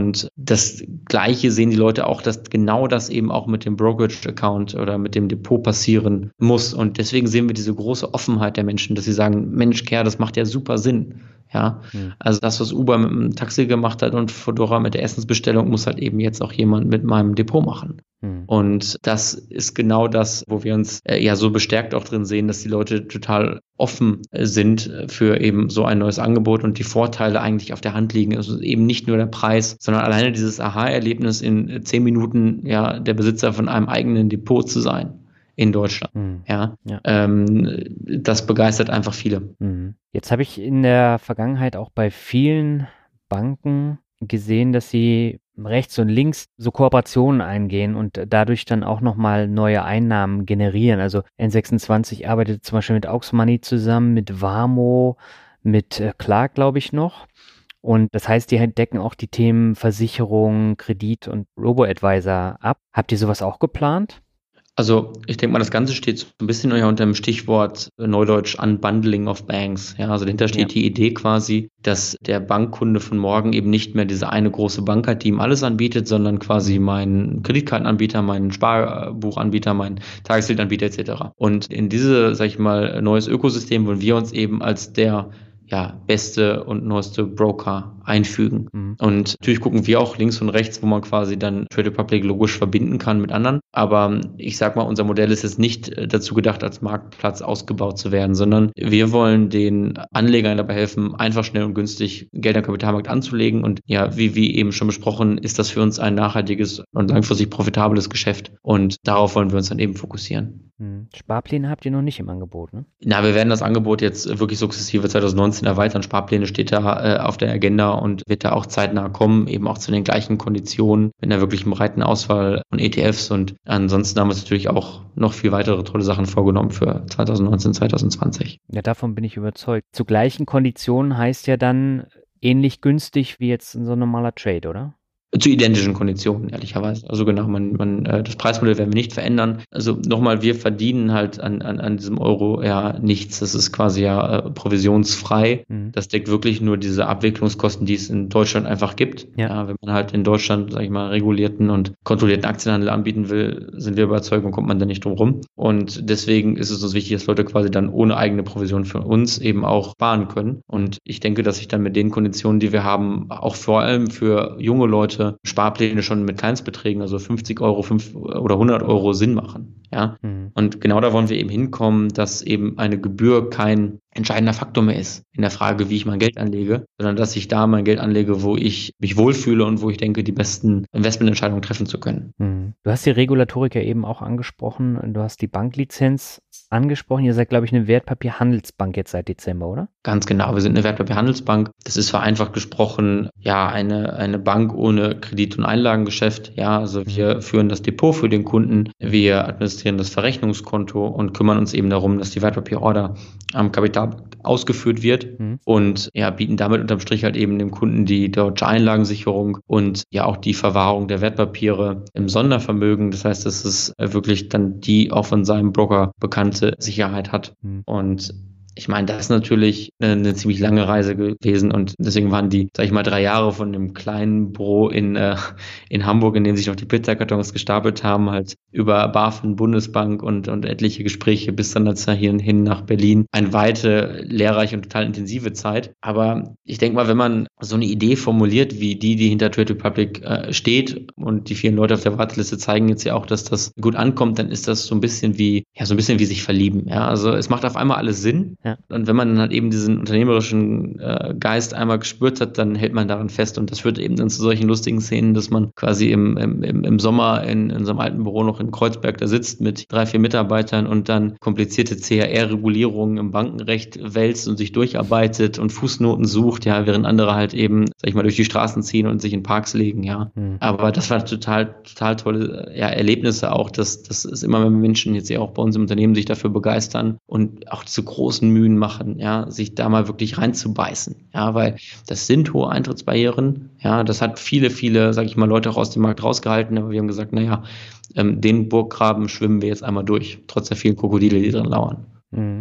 Und das Gleiche sehen die Leute auch, dass genau das eben auch mit dem Brokerage-Account oder mit dem Depot passieren muss. Und deswegen sehen wir diese große Offenheit der Menschen, dass sie sagen, Mensch, Kerr, das macht ja super Sinn. Ja, hm. Also das, was Uber mit dem Taxi gemacht hat und Fodora mit der Essensbestellung, muss halt eben jetzt auch jemand mit meinem Depot machen. Hm. Und das ist genau das, wo wir uns äh, ja so bestärkt auch drin sehen, dass die Leute total offen äh, sind für eben so ein neues Angebot und die Vorteile eigentlich auf der Hand liegen. Also eben nicht nur der Preis, sondern alleine dieses Aha-Erlebnis in zehn Minuten ja der Besitzer von einem eigenen Depot zu sein. In Deutschland. Mhm. Ja, ja. Ähm, das begeistert einfach viele. Mhm. Jetzt habe ich in der Vergangenheit auch bei vielen Banken gesehen, dass sie rechts und links so Kooperationen eingehen und dadurch dann auch nochmal neue Einnahmen generieren. Also N sechsundzwanzig arbeitet zum Beispiel mit Aux Money zusammen, mit Vamo, mit Clark, glaube ich, noch. Und das heißt, die decken auch die Themen Versicherung, Kredit und Robo-Advisor ab. Habt ihr sowas auch geplant? Also ich denke mal, das Ganze steht so ein bisschen unter dem Stichwort Neudeutsch Unbundling of Banks. Ja, also dahinter steht ja die Idee quasi, dass der Bankkunde von morgen eben nicht mehr diese eine große Bank hat, die ihm alles anbietet, sondern quasi meinen Kreditkartenanbieter, meinen Sparbuchanbieter, meinen Tagesgeldanbieter et cetera. Und in diese, sag ich mal, neues Ökosystem wollen wir uns eben als der ja, beste und neueste Broker einfügen. Mhm. Und natürlich gucken wir auch links und rechts, wo man quasi dann Trade Republic logisch verbinden kann mit anderen. Aber ich sag mal, unser Modell ist jetzt nicht dazu gedacht, als Marktplatz ausgebaut zu werden, sondern wir wollen den Anlegern dabei helfen, einfach schnell und günstig Geld am Kapitalmarkt anzulegen. Und ja, wie, wie eben schon besprochen, ist das für uns ein nachhaltiges und langfristig profitables Geschäft. Und darauf wollen wir uns dann eben fokussieren. Sparpläne habt ihr noch nicht im Angebot, ne? Na, wir werden das Angebot jetzt wirklich sukzessive zwanzig neunzehn erweitern. Sparpläne steht da äh, auf der Agenda und wird da auch zeitnah kommen, eben auch zu den gleichen Konditionen, mit einer wirklich breiten Auswahl von E T Fs. Und ansonsten haben wir uns natürlich auch noch viel weitere tolle Sachen vorgenommen für zwanzig neunzehn, zwanzig zwanzig. Ja, davon bin ich überzeugt. Zu gleichen Konditionen heißt ja dann ähnlich günstig wie jetzt so ein normaler Trade, oder? Zu identischen Konditionen, ehrlicherweise. Also genau, man, man, äh, das Preismodell werden wir nicht verändern. Also nochmal, wir verdienen halt an, an, an diesem Euro ja nichts. Das ist quasi ja äh, provisionsfrei. Mhm. Das deckt wirklich nur diese Abwicklungskosten, die es in Deutschland einfach gibt. Ja. Ja, wenn man halt in Deutschland, sag ich mal, regulierten und kontrollierten Aktienhandel anbieten will, sind wir überzeugt und kommt man da nicht drum rum. Und deswegen ist es uns wichtig, dass Leute quasi dann ohne eigene Provision für uns eben auch sparen können. Und ich denke, dass sich dann mit den Konditionen, die wir haben, auch vor allem für junge Leute Sparpläne schon mit Kleinstbeträgen, also fünfzig Euro fünf oder hundert Euro Sinn machen. Ja? Mhm. Und genau da wollen wir eben hinkommen, dass eben eine Gebühr kein entscheidender Faktor mehr ist in der Frage, wie ich mein Geld anlege, sondern dass ich da mein Geld anlege, wo ich mich wohlfühle und wo ich denke, die besten Investmententscheidungen treffen zu können. Mhm. Du hast die Regulatorik ja eben auch angesprochen. Du hast die Banklizenz angesprochen. Ihr seid, glaube ich, eine Wertpapierhandelsbank jetzt seit Dezember, oder? Ganz genau. Wir sind eine Wertpapierhandelsbank. Das ist vereinfacht gesprochen, ja, eine, eine Bank ohne Kredit- und Einlagengeschäft. Ja, also wir führen das Depot für den Kunden. Wir administrieren das Verrechnungskonto und kümmern uns eben darum, dass die Wertpapierorder am Kapital ausgeführt wird mhm. und ja, bieten damit unterm Strich halt eben dem Kunden die deutsche Einlagensicherung und ja auch die Verwahrung der Wertpapiere im Sondervermögen. Das heißt, dass es wirklich dann die auch von seinem Broker bekannte Sicherheit hat. Mhm. Und ich meine, das ist natürlich eine, eine ziemlich lange Reise gewesen und deswegen waren die, sag ich mal, drei Jahre von dem kleinen Büro in, äh, in Hamburg, in dem sich noch die Pizzakartons gestapelt haben, halt über BaFin, Bundesbank und, und etliche Gespräche bis dann jetzt hierhin nach Berlin. Eine weite, lehrreiche und total intensive Zeit. Aber ich denke mal, wenn man so eine Idee formuliert, wie die, die hinter Trade Republic äh, steht und die vielen Leute auf der Warteliste zeigen jetzt ja auch, dass das gut ankommt, dann ist das so ein bisschen wie, ja, so ein bisschen wie sich verlieben. Ja, also es macht auf einmal alles Sinn. Ja. Und wenn man dann halt eben diesen unternehmerischen äh, Geist einmal gespürt hat, dann hält man daran fest. Und das führt eben dann zu solchen lustigen Szenen, dass man quasi im, im, im Sommer in, in so einem alten Büro noch in Kreuzberg da sitzt mit drei, vier Mitarbeitern und dann komplizierte C H R-Regulierungen im Bankenrecht wälzt und sich durcharbeitet und Fußnoten sucht, ja, während andere halt eben, sag ich mal, durch die Straßen ziehen und sich in Parks legen, ja. Mhm. Aber das war total, total tolle ja, Erlebnisse auch, dass das ist immer, wenn Menschen jetzt ja auch bei uns im Unternehmen sich dafür begeistern und auch diese großen Mühen machen, ja, sich da mal wirklich reinzubeißen, ja, weil das sind hohe Eintrittsbarrieren, ja, das hat viele, viele, sag ich mal, Leute auch aus dem Markt rausgehalten, aber wir haben gesagt, naja, ähm, den Burggraben schwimmen wir jetzt einmal durch, trotz der vielen Krokodile, die drin lauern. Mhm.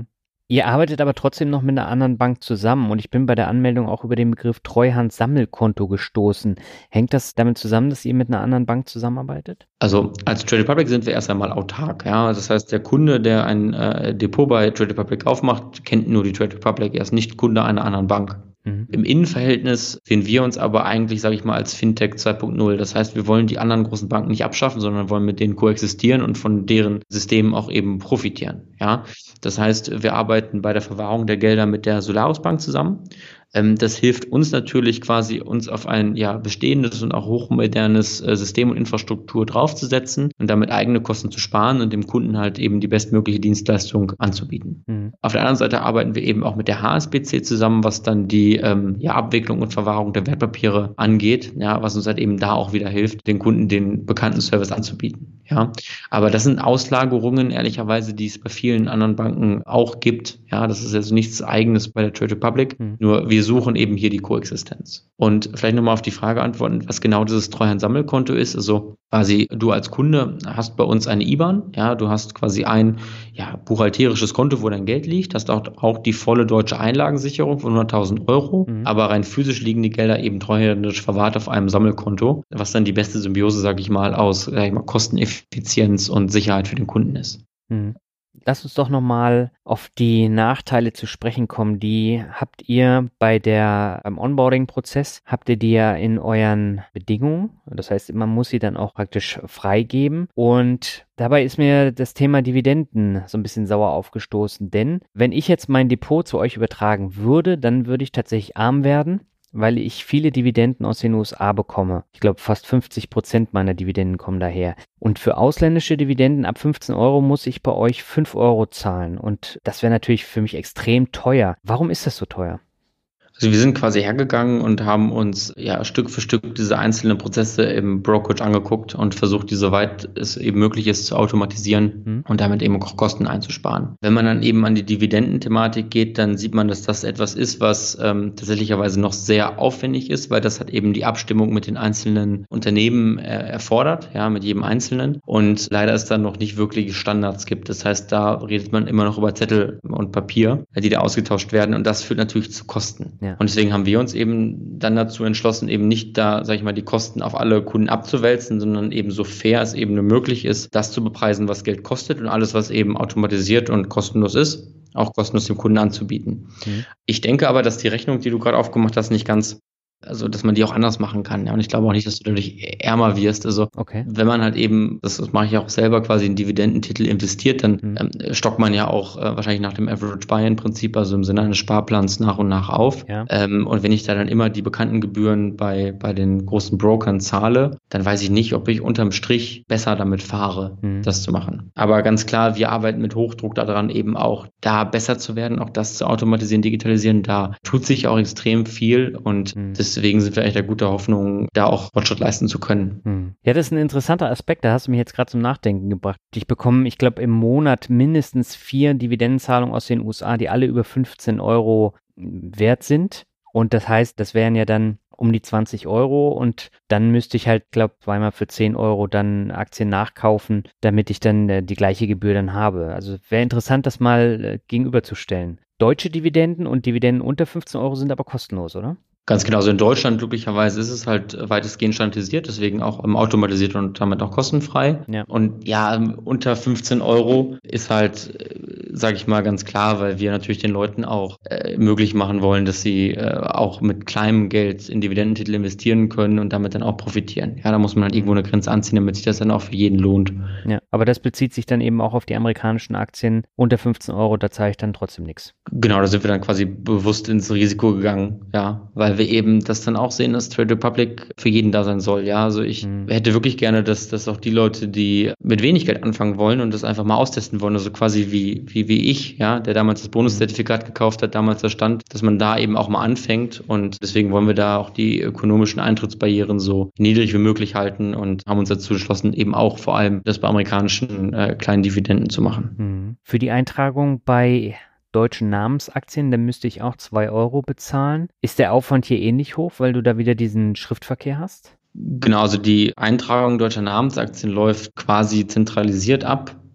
Ihr arbeitet aber trotzdem noch mit einer anderen Bank zusammen und ich bin bei der Anmeldung auch über den Begriff Treuhand-Sammelkonto gestoßen. Hängt das damit zusammen, dass ihr mit einer anderen Bank zusammenarbeitet? Also als Trade Republic sind wir erst einmal autark. Ja? Das heißt, der Kunde, der ein äh, Depot bei Trade Republic aufmacht, kennt nur die Trade Republic. Er ist nicht Kunde einer anderen Bank. Mhm. Im Innenverhältnis sehen wir uns aber eigentlich, sage ich mal, als Fintech zwei Punkt null. Das heißt, wir wollen die anderen großen Banken nicht abschaffen, sondern wollen mit denen koexistieren und von deren Systemen auch eben profitieren. Ja, das heißt, wir arbeiten bei der Verwahrung der Gelder mit der Solaris Bank zusammen. Das hilft uns natürlich quasi, uns auf ein ja bestehendes und auch hochmodernes äh, System und Infrastruktur draufzusetzen und damit eigene Kosten zu sparen und dem Kunden halt eben die bestmögliche Dienstleistung anzubieten. Mhm. Auf der anderen Seite arbeiten wir eben auch mit der H S B C zusammen, was dann die ähm, ja, Abwicklung und Verwahrung der Wertpapiere angeht, ja, was uns halt eben da auch wieder hilft, den Kunden den bekannten Service anzubieten. Ja, aber das sind Auslagerungen, ehrlicherweise, die es bei vielen anderen Banken auch gibt. Ja, das ist jetzt nichts Eigenes bei der Trade Republic, mhm. nur wir suchen eben hier die Koexistenz. Und vielleicht nochmal auf die Frage antworten, was genau dieses Treuhand-Sammelkonto ist. Also quasi du als Kunde hast bei uns eine I B A N, ja, du hast quasi ein ja, buchhalterisches Konto, wo dein Geld liegt, hast auch, auch die volle deutsche Einlagensicherung von hunderttausend Euro, mhm. aber rein physisch liegen die Gelder eben treuhänderisch verwahrt auf einem Sammelkonto, was dann die beste Symbiose, sage ich mal, aus sag ich mal, Kosteneffizienz und Sicherheit für den Kunden ist. Mhm. Lass uns doch nochmal auf die Nachteile zu sprechen kommen. Die habt ihr bei der, beim Onboarding-Prozess, habt ihr die ja in euren Bedingungen. Das heißt, man muss sie dann auch praktisch freigeben. Und dabei ist mir das Thema Dividenden so ein bisschen sauer aufgestoßen. Denn wenn ich jetzt mein Depot zu euch übertragen würde, dann würde ich tatsächlich arm werden, weil ich viele Dividenden aus den U S A bekomme. Ich glaube, fast fünfzig Prozent meiner Dividenden kommen daher. Und für ausländische Dividenden ab fünfzehn Euro muss ich bei euch fünf Euro zahlen. Und das wäre natürlich für mich extrem teuer. Warum ist das so teuer? Also wir sind quasi hergegangen und haben uns ja Stück für Stück diese einzelnen Prozesse im Brokerage angeguckt und versucht, die soweit es eben möglich ist zu automatisieren mhm. und damit eben auch Kosten einzusparen. Wenn man dann eben an die Dividendenthematik geht, dann sieht man, dass das etwas ist, was ähm, tatsächlicherweise noch sehr aufwendig ist, weil das hat eben die Abstimmung mit den einzelnen Unternehmen äh, erfordert, ja, mit jedem Einzelnen. Und leider ist da noch nicht wirklich Standards gibt. Das heißt, da redet man immer noch über Zettel und Papier, die da ausgetauscht werden und das führt natürlich zu Kosten. Ja. Und deswegen haben wir uns eben dann dazu entschlossen, eben nicht da, sage ich mal, die Kosten auf alle Kunden abzuwälzen, sondern eben so fair es eben nur möglich ist, das zu bepreisen, was Geld kostet und alles, was eben automatisiert und kostenlos ist, auch kostenlos dem Kunden anzubieten. Mhm. Ich denke aber, dass die Rechnung, die du gerade aufgemacht hast, nicht ganz, also dass man die auch anders machen kann. Ja, und ich glaube auch nicht, dass du dadurch ärmer wirst. Also okay. Wenn man halt eben, das, das mache ich auch selber, quasi in Dividendentitel investiert, dann mhm. ähm, stockt man ja auch äh, wahrscheinlich nach dem Average Buy-in-Prinzip, also im Sinne eines Sparplans nach und nach auf. Ja. Ähm, und wenn ich da dann immer die bekannten Gebühren bei, bei den großen Brokern zahle, dann weiß ich nicht, ob ich unterm Strich besser damit fahre, mhm. das zu machen. Aber ganz klar, wir arbeiten mit Hochdruck daran, eben auch da besser zu werden, auch das zu automatisieren, digitalisieren. Da tut sich auch extrem viel und mhm. das Deswegen sind wir eigentlich der guten Hoffnung, da auch Fortschritt leisten zu können. Hm. Ja, das ist ein interessanter Aspekt, da hast du mich jetzt gerade zum Nachdenken gebracht. Ich bekomme, ich glaube, im Monat mindestens vier Dividendenzahlungen aus den U S A, die alle über fünfzehn Euro wert sind. Und das heißt, das wären ja dann um die zwanzig Euro und dann müsste ich halt, glaube ich, zweimal für zehn Euro dann Aktien nachkaufen, damit ich dann äh, die gleiche Gebühr dann habe. Also wäre interessant, das mal äh, gegenüberzustellen. Deutsche Dividenden und Dividenden unter fünfzehn Euro sind aber kostenlos, oder? Ganz genau, also in Deutschland glücklicherweise ist es halt weitestgehend standardisiert, deswegen auch ähm, automatisiert und damit auch kostenfrei. Ja. Und ja, unter fünfzehn Euro ist halt, äh, sage ich mal, ganz klar, weil wir natürlich den Leuten auch äh, möglich machen wollen, dass sie äh, auch mit kleinem Geld in Dividendentitel investieren können und damit dann auch profitieren. Ja, da muss man halt irgendwo eine Grenze anziehen, damit sich das dann auch für jeden lohnt. Ja, aber das bezieht sich dann eben auch auf die amerikanischen Aktien. Unter fünfzehn Euro, da zahle ich dann trotzdem nichts. Genau, da sind wir dann quasi bewusst ins Risiko gegangen, ja, weil wir eben das dann auch sehen, dass Trade Republic für jeden da sein soll. Ja, also ich mhm. hätte wirklich gerne, dass, dass auch die Leute, die mit wenig Geld anfangen wollen und das einfach mal austesten wollen, also quasi wie, wie, wie ich, ja, der damals das Bonuszertifikat gekauft hat, damals da stand, dass man da eben auch mal anfängt und deswegen wollen wir da auch die ökonomischen Eintrittsbarrieren so niedrig wie möglich halten und haben uns dazu entschlossen, eben auch vor allem das bei amerikanischen äh, kleinen Dividenden zu machen. Mhm. Für die Eintragung bei deutschen Namensaktien, dann müsste ich auch zwei Euro bezahlen. Ist der Aufwand hier ähnlich hoch, weil du da wieder diesen Schriftverkehr hast? Genau, also die Eintragung deutscher Namensaktien läuft quasi zentralisiert ab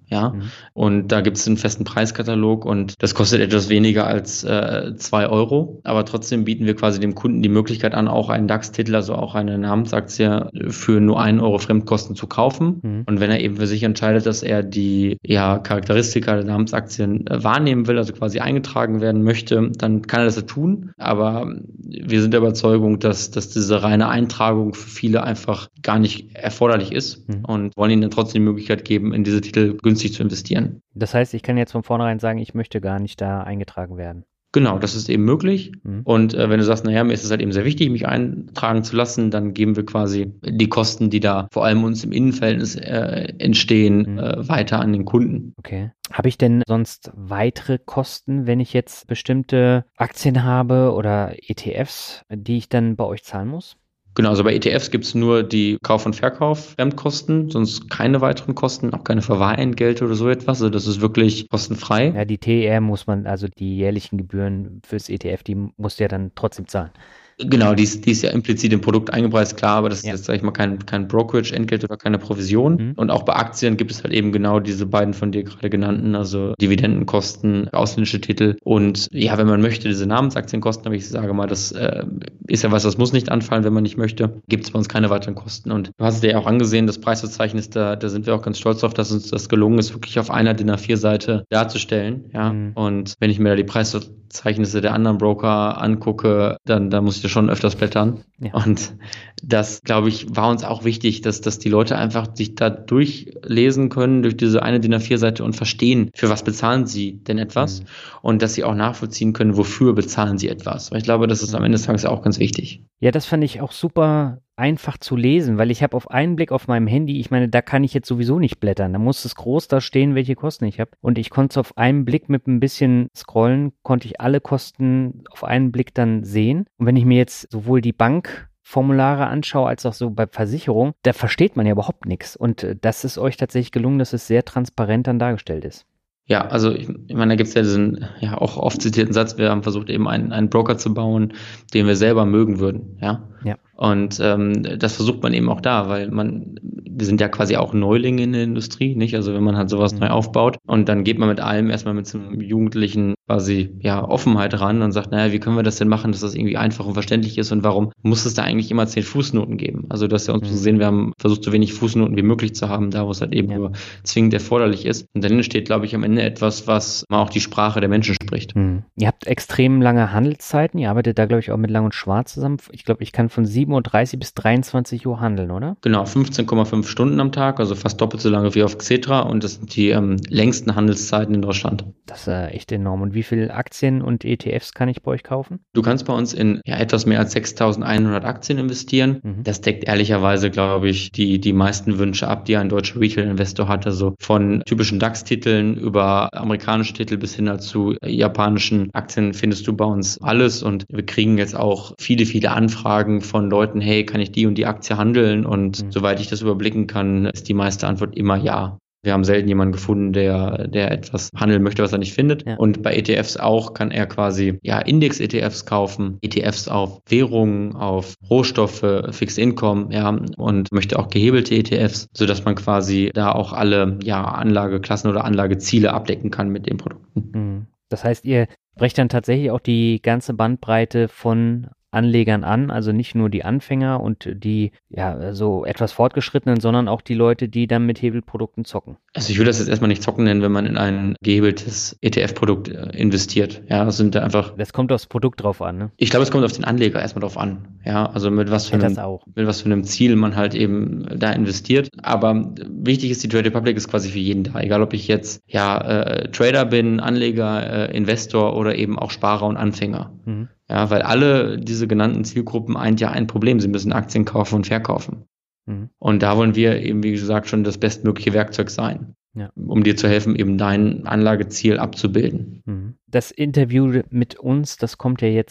Ja, Mhm. und da gibt es einen festen Preiskatalog und das kostet etwas weniger als äh, zwei Euro. Aber trotzdem bieten wir quasi dem Kunden die Möglichkeit an, auch einen DAX-Titel, also auch eine Namensaktie für nur einen Euro Fremdkosten zu kaufen. Mhm. Und wenn er eben für sich entscheidet, dass er die ja, Charakteristika der Namensaktien äh, wahrnehmen will, also quasi eingetragen werden möchte, dann kann er das ja tun. Aber wir sind der Überzeugung, dass, dass diese reine Eintragung für viele einfach gar nicht erforderlich ist Mhm. und wollen ihnen dann trotzdem die Möglichkeit geben, in diese Titel günstig zu investieren. Das heißt, ich kann jetzt von vornherein sagen, ich möchte gar nicht da eingetragen werden. Genau, das ist eben möglich. Mhm. Und äh, wenn du sagst, naja, mir ist es halt eben sehr wichtig, mich eintragen zu lassen, dann geben wir quasi die Kosten, die da vor allem uns im Innenverhältnis äh, entstehen, Mhm. äh, weiter an den Kunden. Okay. Habe ich denn sonst weitere Kosten, wenn ich jetzt bestimmte Aktien habe oder E T Fs, die ich dann bei euch zahlen muss? Genau, also bei E T Fs gibt es nur die Kauf- und Verkauf, Fremdkosten, sonst keine weiteren Kosten, auch keine Verwahrentgelte oder so etwas. Also das ist wirklich kostenfrei. Ja, die T E R muss man, also die jährlichen Gebühren fürs E T F, die musst du ja dann trotzdem zahlen. Genau, die ist, die ist ja implizit im Produkt eingepreist, klar, aber das Ja. ist jetzt, sag ich mal, kein, kein Brokerage-Entgelt oder keine Provision. Mhm. Und auch bei Aktien gibt es halt eben genau diese beiden von dir gerade genannten, also Dividendenkosten, ausländische Titel und ja, wenn man möchte, diese Namensaktienkosten, aber ich sage mal, das äh, ist ja was, das muss nicht anfallen, wenn man nicht möchte, gibt es bei uns keine weiteren Kosten. Und du hast es dir ja auch angesehen, das Preisverzeichnis, da, da sind wir auch ganz stolz drauf, dass uns das gelungen ist, wirklich auf einer D I N A vier Seite darzustellen. Ja. Mhm. Und wenn ich mir da die Preisverzeichnisse der anderen Broker angucke, dann, dann muss ich schon öfters blättern. Ja. Und das, glaube ich, war uns auch wichtig, dass, dass die Leute einfach sich da durchlesen können, durch diese eine D I N A vier Seite und verstehen, für was bezahlen sie denn etwas Mhm. und dass sie auch nachvollziehen können, wofür bezahlen sie etwas. Weil ich glaube, das ist am Ende des Tages auch ganz wichtig. Ja, das fand ich auch super einfach zu lesen, weil ich habe auf einen Blick auf meinem Handy, ich meine, da kann ich jetzt sowieso nicht blättern. Da muss es groß da stehen, welche Kosten ich habe. Und ich konnte es auf einen Blick mit ein bisschen Scrollen, konnte ich alle Kosten auf einen Blick dann sehen. Und wenn ich mir jetzt sowohl die Bankformulare anschaue, als auch so bei Versicherung, da versteht man ja überhaupt nichts. Und äh, das ist euch tatsächlich gelungen, dass es sehr transparent dann dargestellt ist. Ja, also ich, ich meine, da gibt es ja diesen ja auch oft zitierten Satz, wir haben versucht, eben einen, einen Broker zu bauen, den wir selber mögen würden, ja. Ja. Und ähm, das versucht man eben auch da, weil man, wir sind ja quasi auch Neulinge in der Industrie, nicht? Also wenn man halt sowas Mhm. neu aufbaut und dann geht man mit allem erstmal mit so einem Jugendlichen quasi ja Offenheit ran und sagt, naja, wie können wir das denn machen, dass das irgendwie einfach und verständlich ist und warum muss es da eigentlich immer zehn Fußnoten geben? Also du hast ja uns Mhm. gesehen, wir haben versucht, so wenig Fußnoten wie möglich zu haben, da wo es halt eben Ja. nur zwingend erforderlich ist. Und dann entsteht, glaube ich, am Ende etwas, was mal auch die Sprache der Menschen spricht. Mhm. Ihr habt extrem lange Handelszeiten. Ihr arbeitet da, glaube ich, auch mit Lang und Schwarz zusammen. Ich glaube, ich kann von sieben Uhr dreißig bis dreiundzwanzig Uhr handeln, oder? Genau, fünfzehn Komma fünf Stunden am Tag, also fast doppelt so lange wie auf Xetra und das sind die ähm, längsten Handelszeiten in Deutschland. Das ist äh, echt enorm. Und wie viele Aktien und E T Fs kann ich bei euch kaufen? Du kannst bei uns in ja, etwas mehr als sechstausendeinhundert Aktien investieren. Mhm. Das deckt ehrlicherweise, glaube ich, die, die meisten Wünsche ab, die ein deutscher Retail-Investor hat. Also von typischen DAX-Titeln über amerikanische Titel bis hin zu japanischen Aktien findest du bei uns alles. Und wir kriegen jetzt auch viele, viele Anfragen von Leuten, hey, kann ich die und die Aktie handeln? Und Mhm. soweit ich das überblicken kann, ist die meiste Antwort immer ja. Wir haben selten jemanden gefunden, der, der etwas handeln möchte, was er nicht findet. Ja. Und bei E T Fs auch kann er quasi ja Index-E T Fs kaufen, E T Fs auf Währungen, auf Rohstoffe, Fixed Income, ja, und möchte auch gehebelte E T Fs, sodass man quasi da auch alle ja Anlageklassen oder Anlageziele abdecken kann mit den Produkten. Mhm. Das heißt, ihr sprecht dann tatsächlich auch die ganze Bandbreite von Anlegern an, also nicht nur die Anfänger und die ja so etwas Fortgeschrittenen, sondern auch die Leute, die dann mit Hebelprodukten zocken. Also ich würde das jetzt erstmal nicht zocken nennen, wenn man in ein gehebeltes E T F-Produkt äh, investiert. Ja, das sind da einfach. Das kommt aufs Produkt drauf an, ne? Ich glaube, es kommt auf den Anleger erstmal drauf an. Ja, also mit was für Ja, einem, das auch. mit was für einem Ziel man halt eben da investiert. Aber wichtig ist, die Trade Republic ist quasi für jeden da. Egal, ob ich jetzt ja äh, Trader bin, Anleger, äh, Investor oder eben auch Sparer und Anfänger. Mhm. Ja, weil alle diese genannten Zielgruppen eint ja ein Problem. Sie müssen Aktien kaufen und verkaufen. Mhm. Und da wollen wir eben, wie gesagt, schon das bestmögliche Werkzeug sein, Ja. um dir zu helfen, eben dein Anlageziel abzubilden. Mhm. Das Interview mit uns, das kommt ja jetzt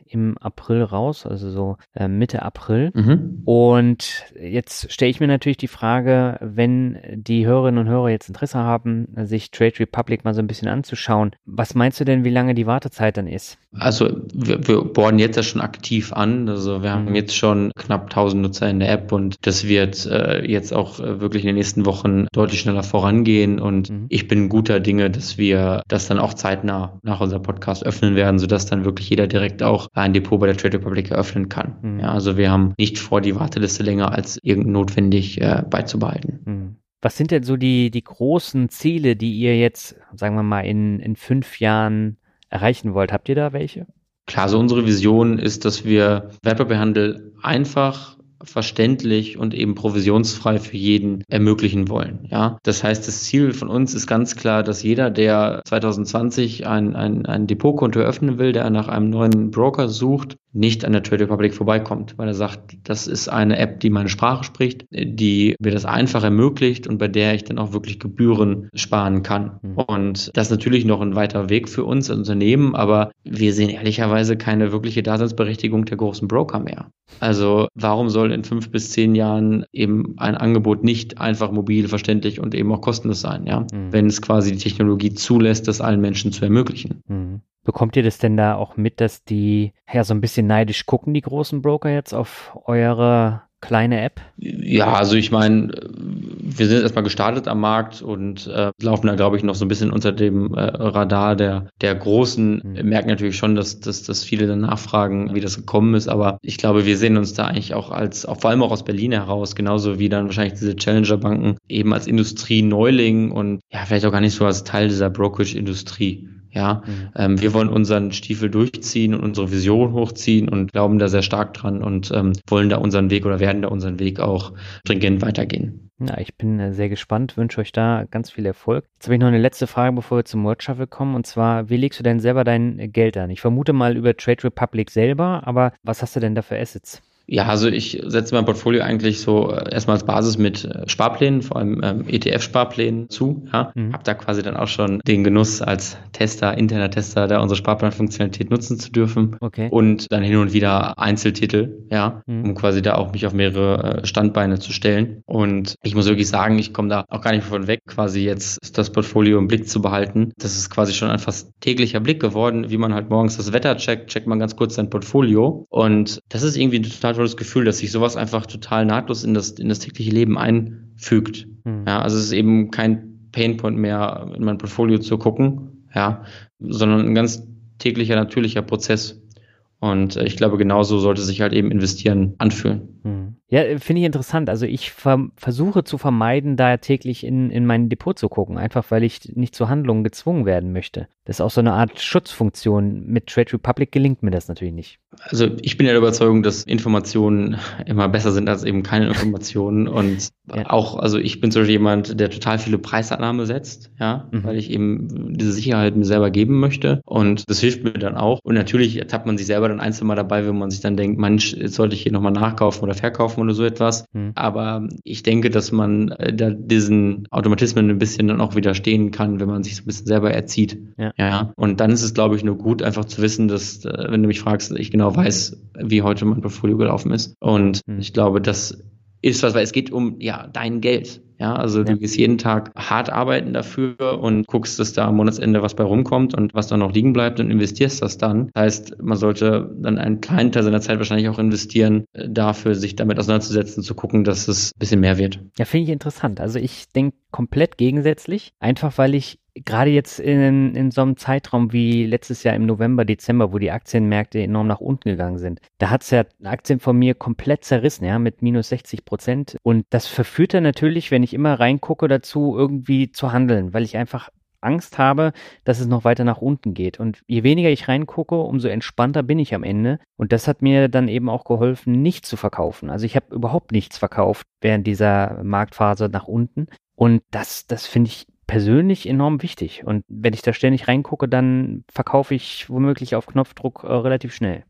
im April raus, also so äh, Mitte April. Mhm. Und jetzt stelle ich mir natürlich die Frage, wenn die Hörerinnen und Hörer jetzt Interesse haben, sich Trade Republic mal so ein bisschen anzuschauen, was meinst du denn, wie lange die Wartezeit dann ist? Also wir, wir bohren jetzt ja schon aktiv an. Also wir haben Mhm. jetzt schon knapp tausend Nutzer in der App und das wird äh, jetzt auch äh, wirklich in den nächsten Wochen deutlich schneller vorangehen. Und Mhm. ich bin guter Dinge, dass wir das dann auch zeitnah nach unserem Podcast öffnen werden, sodass dann wirklich jeder direkt auch ein Depot bei der Trade Republic eröffnen kann. Mhm. Ja, also wir haben nicht vor, die Warteliste länger als irgend notwendig äh, beizubehalten. Mhm. Was sind denn so die, die großen Ziele, die ihr jetzt, sagen wir mal, in, in fünf Jahren erreichen wollt? Habt ihr da welche? Klar, so unsere Vision ist, dass wir Wertpapierhandel einfach, verständlich und eben provisionsfrei für jeden ermöglichen wollen. Ja, das heißt, das Ziel von uns ist ganz klar, dass jeder, der zwanzig zwanzig ein, ein, ein Depotkonto eröffnen will, der nach einem neuen Broker sucht, nicht an der Trade Republic vorbeikommt, weil er sagt, das ist eine App, die meine Sprache spricht, die mir das einfach ermöglicht und bei der ich dann auch wirklich Gebühren sparen kann. Mhm. Und das ist natürlich noch ein weiter Weg für uns als Unternehmen, aber wir sehen ehrlicherweise keine wirkliche Daseinsberechtigung der großen Broker mehr. Also warum soll in fünf bis zehn Jahren eben ein Angebot nicht einfach mobil, verständlich und eben auch kostenlos sein, ja, Mhm. wenn es quasi die Technologie zulässt, das allen Menschen zu ermöglichen. Mhm. Bekommt ihr das denn da auch mit, dass die ja so ein bisschen neidisch gucken, die großen Broker jetzt auf eure kleine App? Ja, also ich meine, wir sind erstmal gestartet am Markt und äh, laufen da, glaube ich, noch so ein bisschen unter dem äh, Radar der, der Großen. Mhm. Wir merken natürlich schon, dass, dass, dass viele dann nachfragen, wie das gekommen ist, aber ich glaube, wir sehen uns da eigentlich auch als, auch vor allem auch aus Berlin heraus, genauso wie dann wahrscheinlich diese Challenger-Banken, eben als Industrieneuling und ja, vielleicht auch gar nicht so als Teil dieser Brokerage-Industrie. Ja, Mhm. ähm, wir wollen unseren Stiefel durchziehen und unsere Vision hochziehen und glauben da sehr stark dran und ähm, wollen da unseren Weg oder werden da unseren Weg auch stringent weitergehen. Ja, ich bin äh, sehr gespannt, wünsche euch da ganz viel Erfolg. Jetzt habe ich noch eine letzte Frage, bevor wir zum Word Shuffle kommen, und zwar, wie legst du denn selber dein äh, Geld an? Ich vermute mal über Trade Republic selber, aber was hast du denn da für Assets? Ja, also ich setze mein Portfolio eigentlich so äh, erstmal als Basis mit äh, Sparplänen, vor allem ähm, E T F-Sparplänen zu. Ja, Mhm. habe da quasi dann auch schon den Genuss als Tester, interner Tester, da unsere Sparplanfunktionalität nutzen zu dürfen. Okay. Und dann hin und wieder Einzeltitel, ja, Mhm. um quasi da auch mich auf mehrere äh, Standbeine zu stellen. Und ich muss wirklich sagen, ich komme da auch gar nicht von weg, quasi jetzt das Portfolio im Blick zu behalten. Das ist quasi schon ein fast täglicher Blick geworden, wie man halt morgens das Wetter checkt, checkt man ganz kurz sein Portfolio. Und das ist irgendwie ein total tolles Gefühl, dass sich sowas einfach total nahtlos in das, in das tägliche Leben einfügt. Mhm. Ja, also es ist eben kein Painpoint mehr, in mein Portfolio zu gucken, ja, sondern ein ganz täglicher, natürlicher Prozess. Und äh, ich glaube, genauso sollte sich halt eben investieren anfühlen. Mhm. Ja, äh, finde ich interessant. Also ich ver- versuche zu vermeiden, da täglich in, in mein Depot zu gucken, einfach weil ich nicht zu Handlungen gezwungen werden möchte. Das ist auch so eine Art Schutzfunktion. Mit Trade Republic gelingt mir das natürlich nicht. Also ich bin ja der Überzeugung, dass Informationen immer besser sind als eben keine Informationen. Und Ja. auch, also ich bin zum Beispiel jemand, der total viele Preisannahme setzt, ja, Mhm. weil ich eben diese Sicherheit mir selber geben möchte. Und das hilft mir dann auch. Und natürlich ertappt man sich selber dann einzeln mal dabei, wenn man sich dann denkt, Mensch, jetzt sollte ich hier nochmal nachkaufen oder verkaufen oder so etwas. Mhm. Aber ich denke, dass man äh, da diesen Automatismen ein bisschen dann auch widerstehen kann, wenn man sich so ein bisschen selber erzieht. Ja. Ja. Und dann ist es, glaube ich, nur gut, einfach zu wissen, dass, äh, wenn du mich fragst, ich genau weiß, wie heute mein Portfolio gelaufen ist. Und Mhm. ich glaube, das ist was, weil es geht um ja dein Geld. Ja, also du Ja. gehst jeden Tag hart arbeiten dafür und guckst, dass da am Monatsende was bei rumkommt und was da noch liegen bleibt und investierst das dann. Das heißt, man sollte dann einen kleinen Teil seiner Zeit wahrscheinlich auch investieren, äh, dafür sich damit auseinanderzusetzen, zu gucken, dass es ein bisschen mehr wird. Ja, finde ich interessant. Also ich denke komplett gegensätzlich, einfach weil ich gerade jetzt in, in so einem Zeitraum wie letztes Jahr im November, Dezember, wo die Aktienmärkte enorm nach unten gegangen sind, da hat's ja Aktien von mir komplett zerrissen, ja, mit minus sechzig Prozent. Und das verführt dann natürlich, wenn ich immer reingucke, dazu irgendwie zu handeln, weil ich einfach Angst habe, dass es noch weiter nach unten geht. Und je weniger ich reingucke, umso entspannter bin ich am Ende. Und das hat mir dann eben auch geholfen, nicht zu verkaufen. Also ich habe überhaupt nichts verkauft während dieser Marktphase nach unten. Und das, das finde ich persönlich enorm wichtig. Und wenn ich da ständig reingucke, dann verkaufe ich womöglich auf Knopfdruck äh, relativ schnell.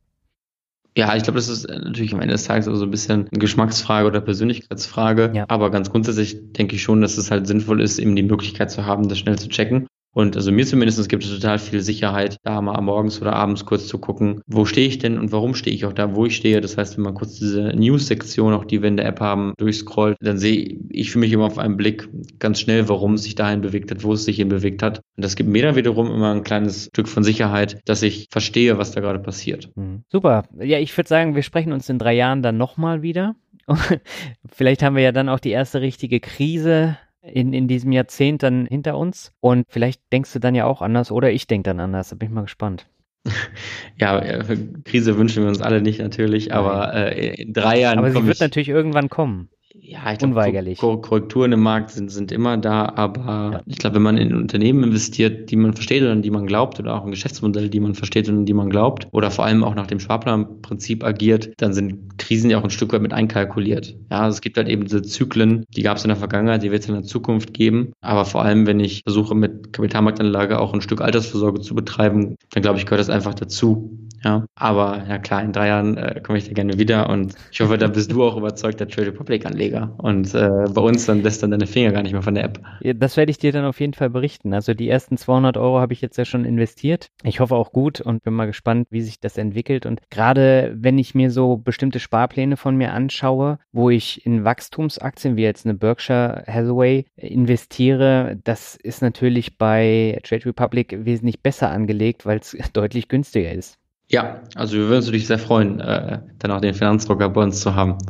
Ja, ich glaube, das ist natürlich am Ende des Tages so ein bisschen eine Geschmacksfrage oder Persönlichkeitsfrage. Ja. Aber ganz grundsätzlich denke ich schon, dass es halt sinnvoll ist, eben die Möglichkeit zu haben, das schnell zu checken. Und also mir zumindest gibt es total viel Sicherheit, da mal morgens oder abends kurz zu gucken, wo stehe ich denn und warum stehe ich auch da, wo ich stehe. Das heißt, wenn man kurz diese News-Sektion, auch die wir in der App haben, durchscrollt, dann sehe ich für mich immer auf einen Blick ganz schnell, warum es sich dahin bewegt hat, wo es sich hin bewegt hat. Und das gibt mir dann wiederum immer ein kleines Stück von Sicherheit, dass ich verstehe, was da gerade passiert. Mhm. Super. Ja, ich würde sagen, wir sprechen uns in drei Jahren dann nochmal wieder. Vielleicht haben wir ja dann auch die erste richtige Krise in, in diesem Jahrzehnt dann hinter uns. Und vielleicht denkst du dann ja auch anders oder ich denke dann anders. Da bin ich mal gespannt. Ja, Krise wünschen wir uns alle nicht natürlich, aber äh, in drei Jahren. Aber sie wird ich, natürlich irgendwann kommen. Ja, ich glaube, Unweigerlich. Ko- Korrekturen im Markt sind, sind immer da, aber Ja. ich glaube, wenn man in Unternehmen investiert, die man versteht oder an die man glaubt, oder auch in Geschäftsmodelle, die man versteht und an die man glaubt, oder vor allem auch nach dem Sparplanprinzip agiert, dann sind Krisen ja auch ein Stück weit mit einkalkuliert. Ja, also es gibt halt eben diese Zyklen, die gab es in der Vergangenheit, die wird es in der Zukunft geben, aber vor allem, wenn ich versuche, mit Kapitalmarktanlage auch ein Stück Altersvorsorge zu betreiben, dann glaube ich, gehört das einfach dazu. Ja, aber ja klar, in drei Jahren äh, komme ich da gerne wieder und ich hoffe, da bist du auch überzeugt der Trade Republic Anleger und äh, bei uns dann lässt dann deine Finger gar nicht mehr von der App. Ja, das werde ich dir dann auf jeden Fall berichten. Also die ersten zweihundert Euro habe ich jetzt ja schon investiert. Ich hoffe auch gut und bin mal gespannt, wie sich das entwickelt. Und gerade wenn ich mir so bestimmte Sparpläne von mir anschaue, wo ich in Wachstumsaktien wie jetzt eine Berkshire Hathaway investiere, das ist natürlich bei Trade Republic wesentlich besser angelegt, weil es deutlich günstiger ist. Ja, also wir würden uns natürlich sehr freuen, äh, dann auch den Finanzdrucker bei uns zu haben.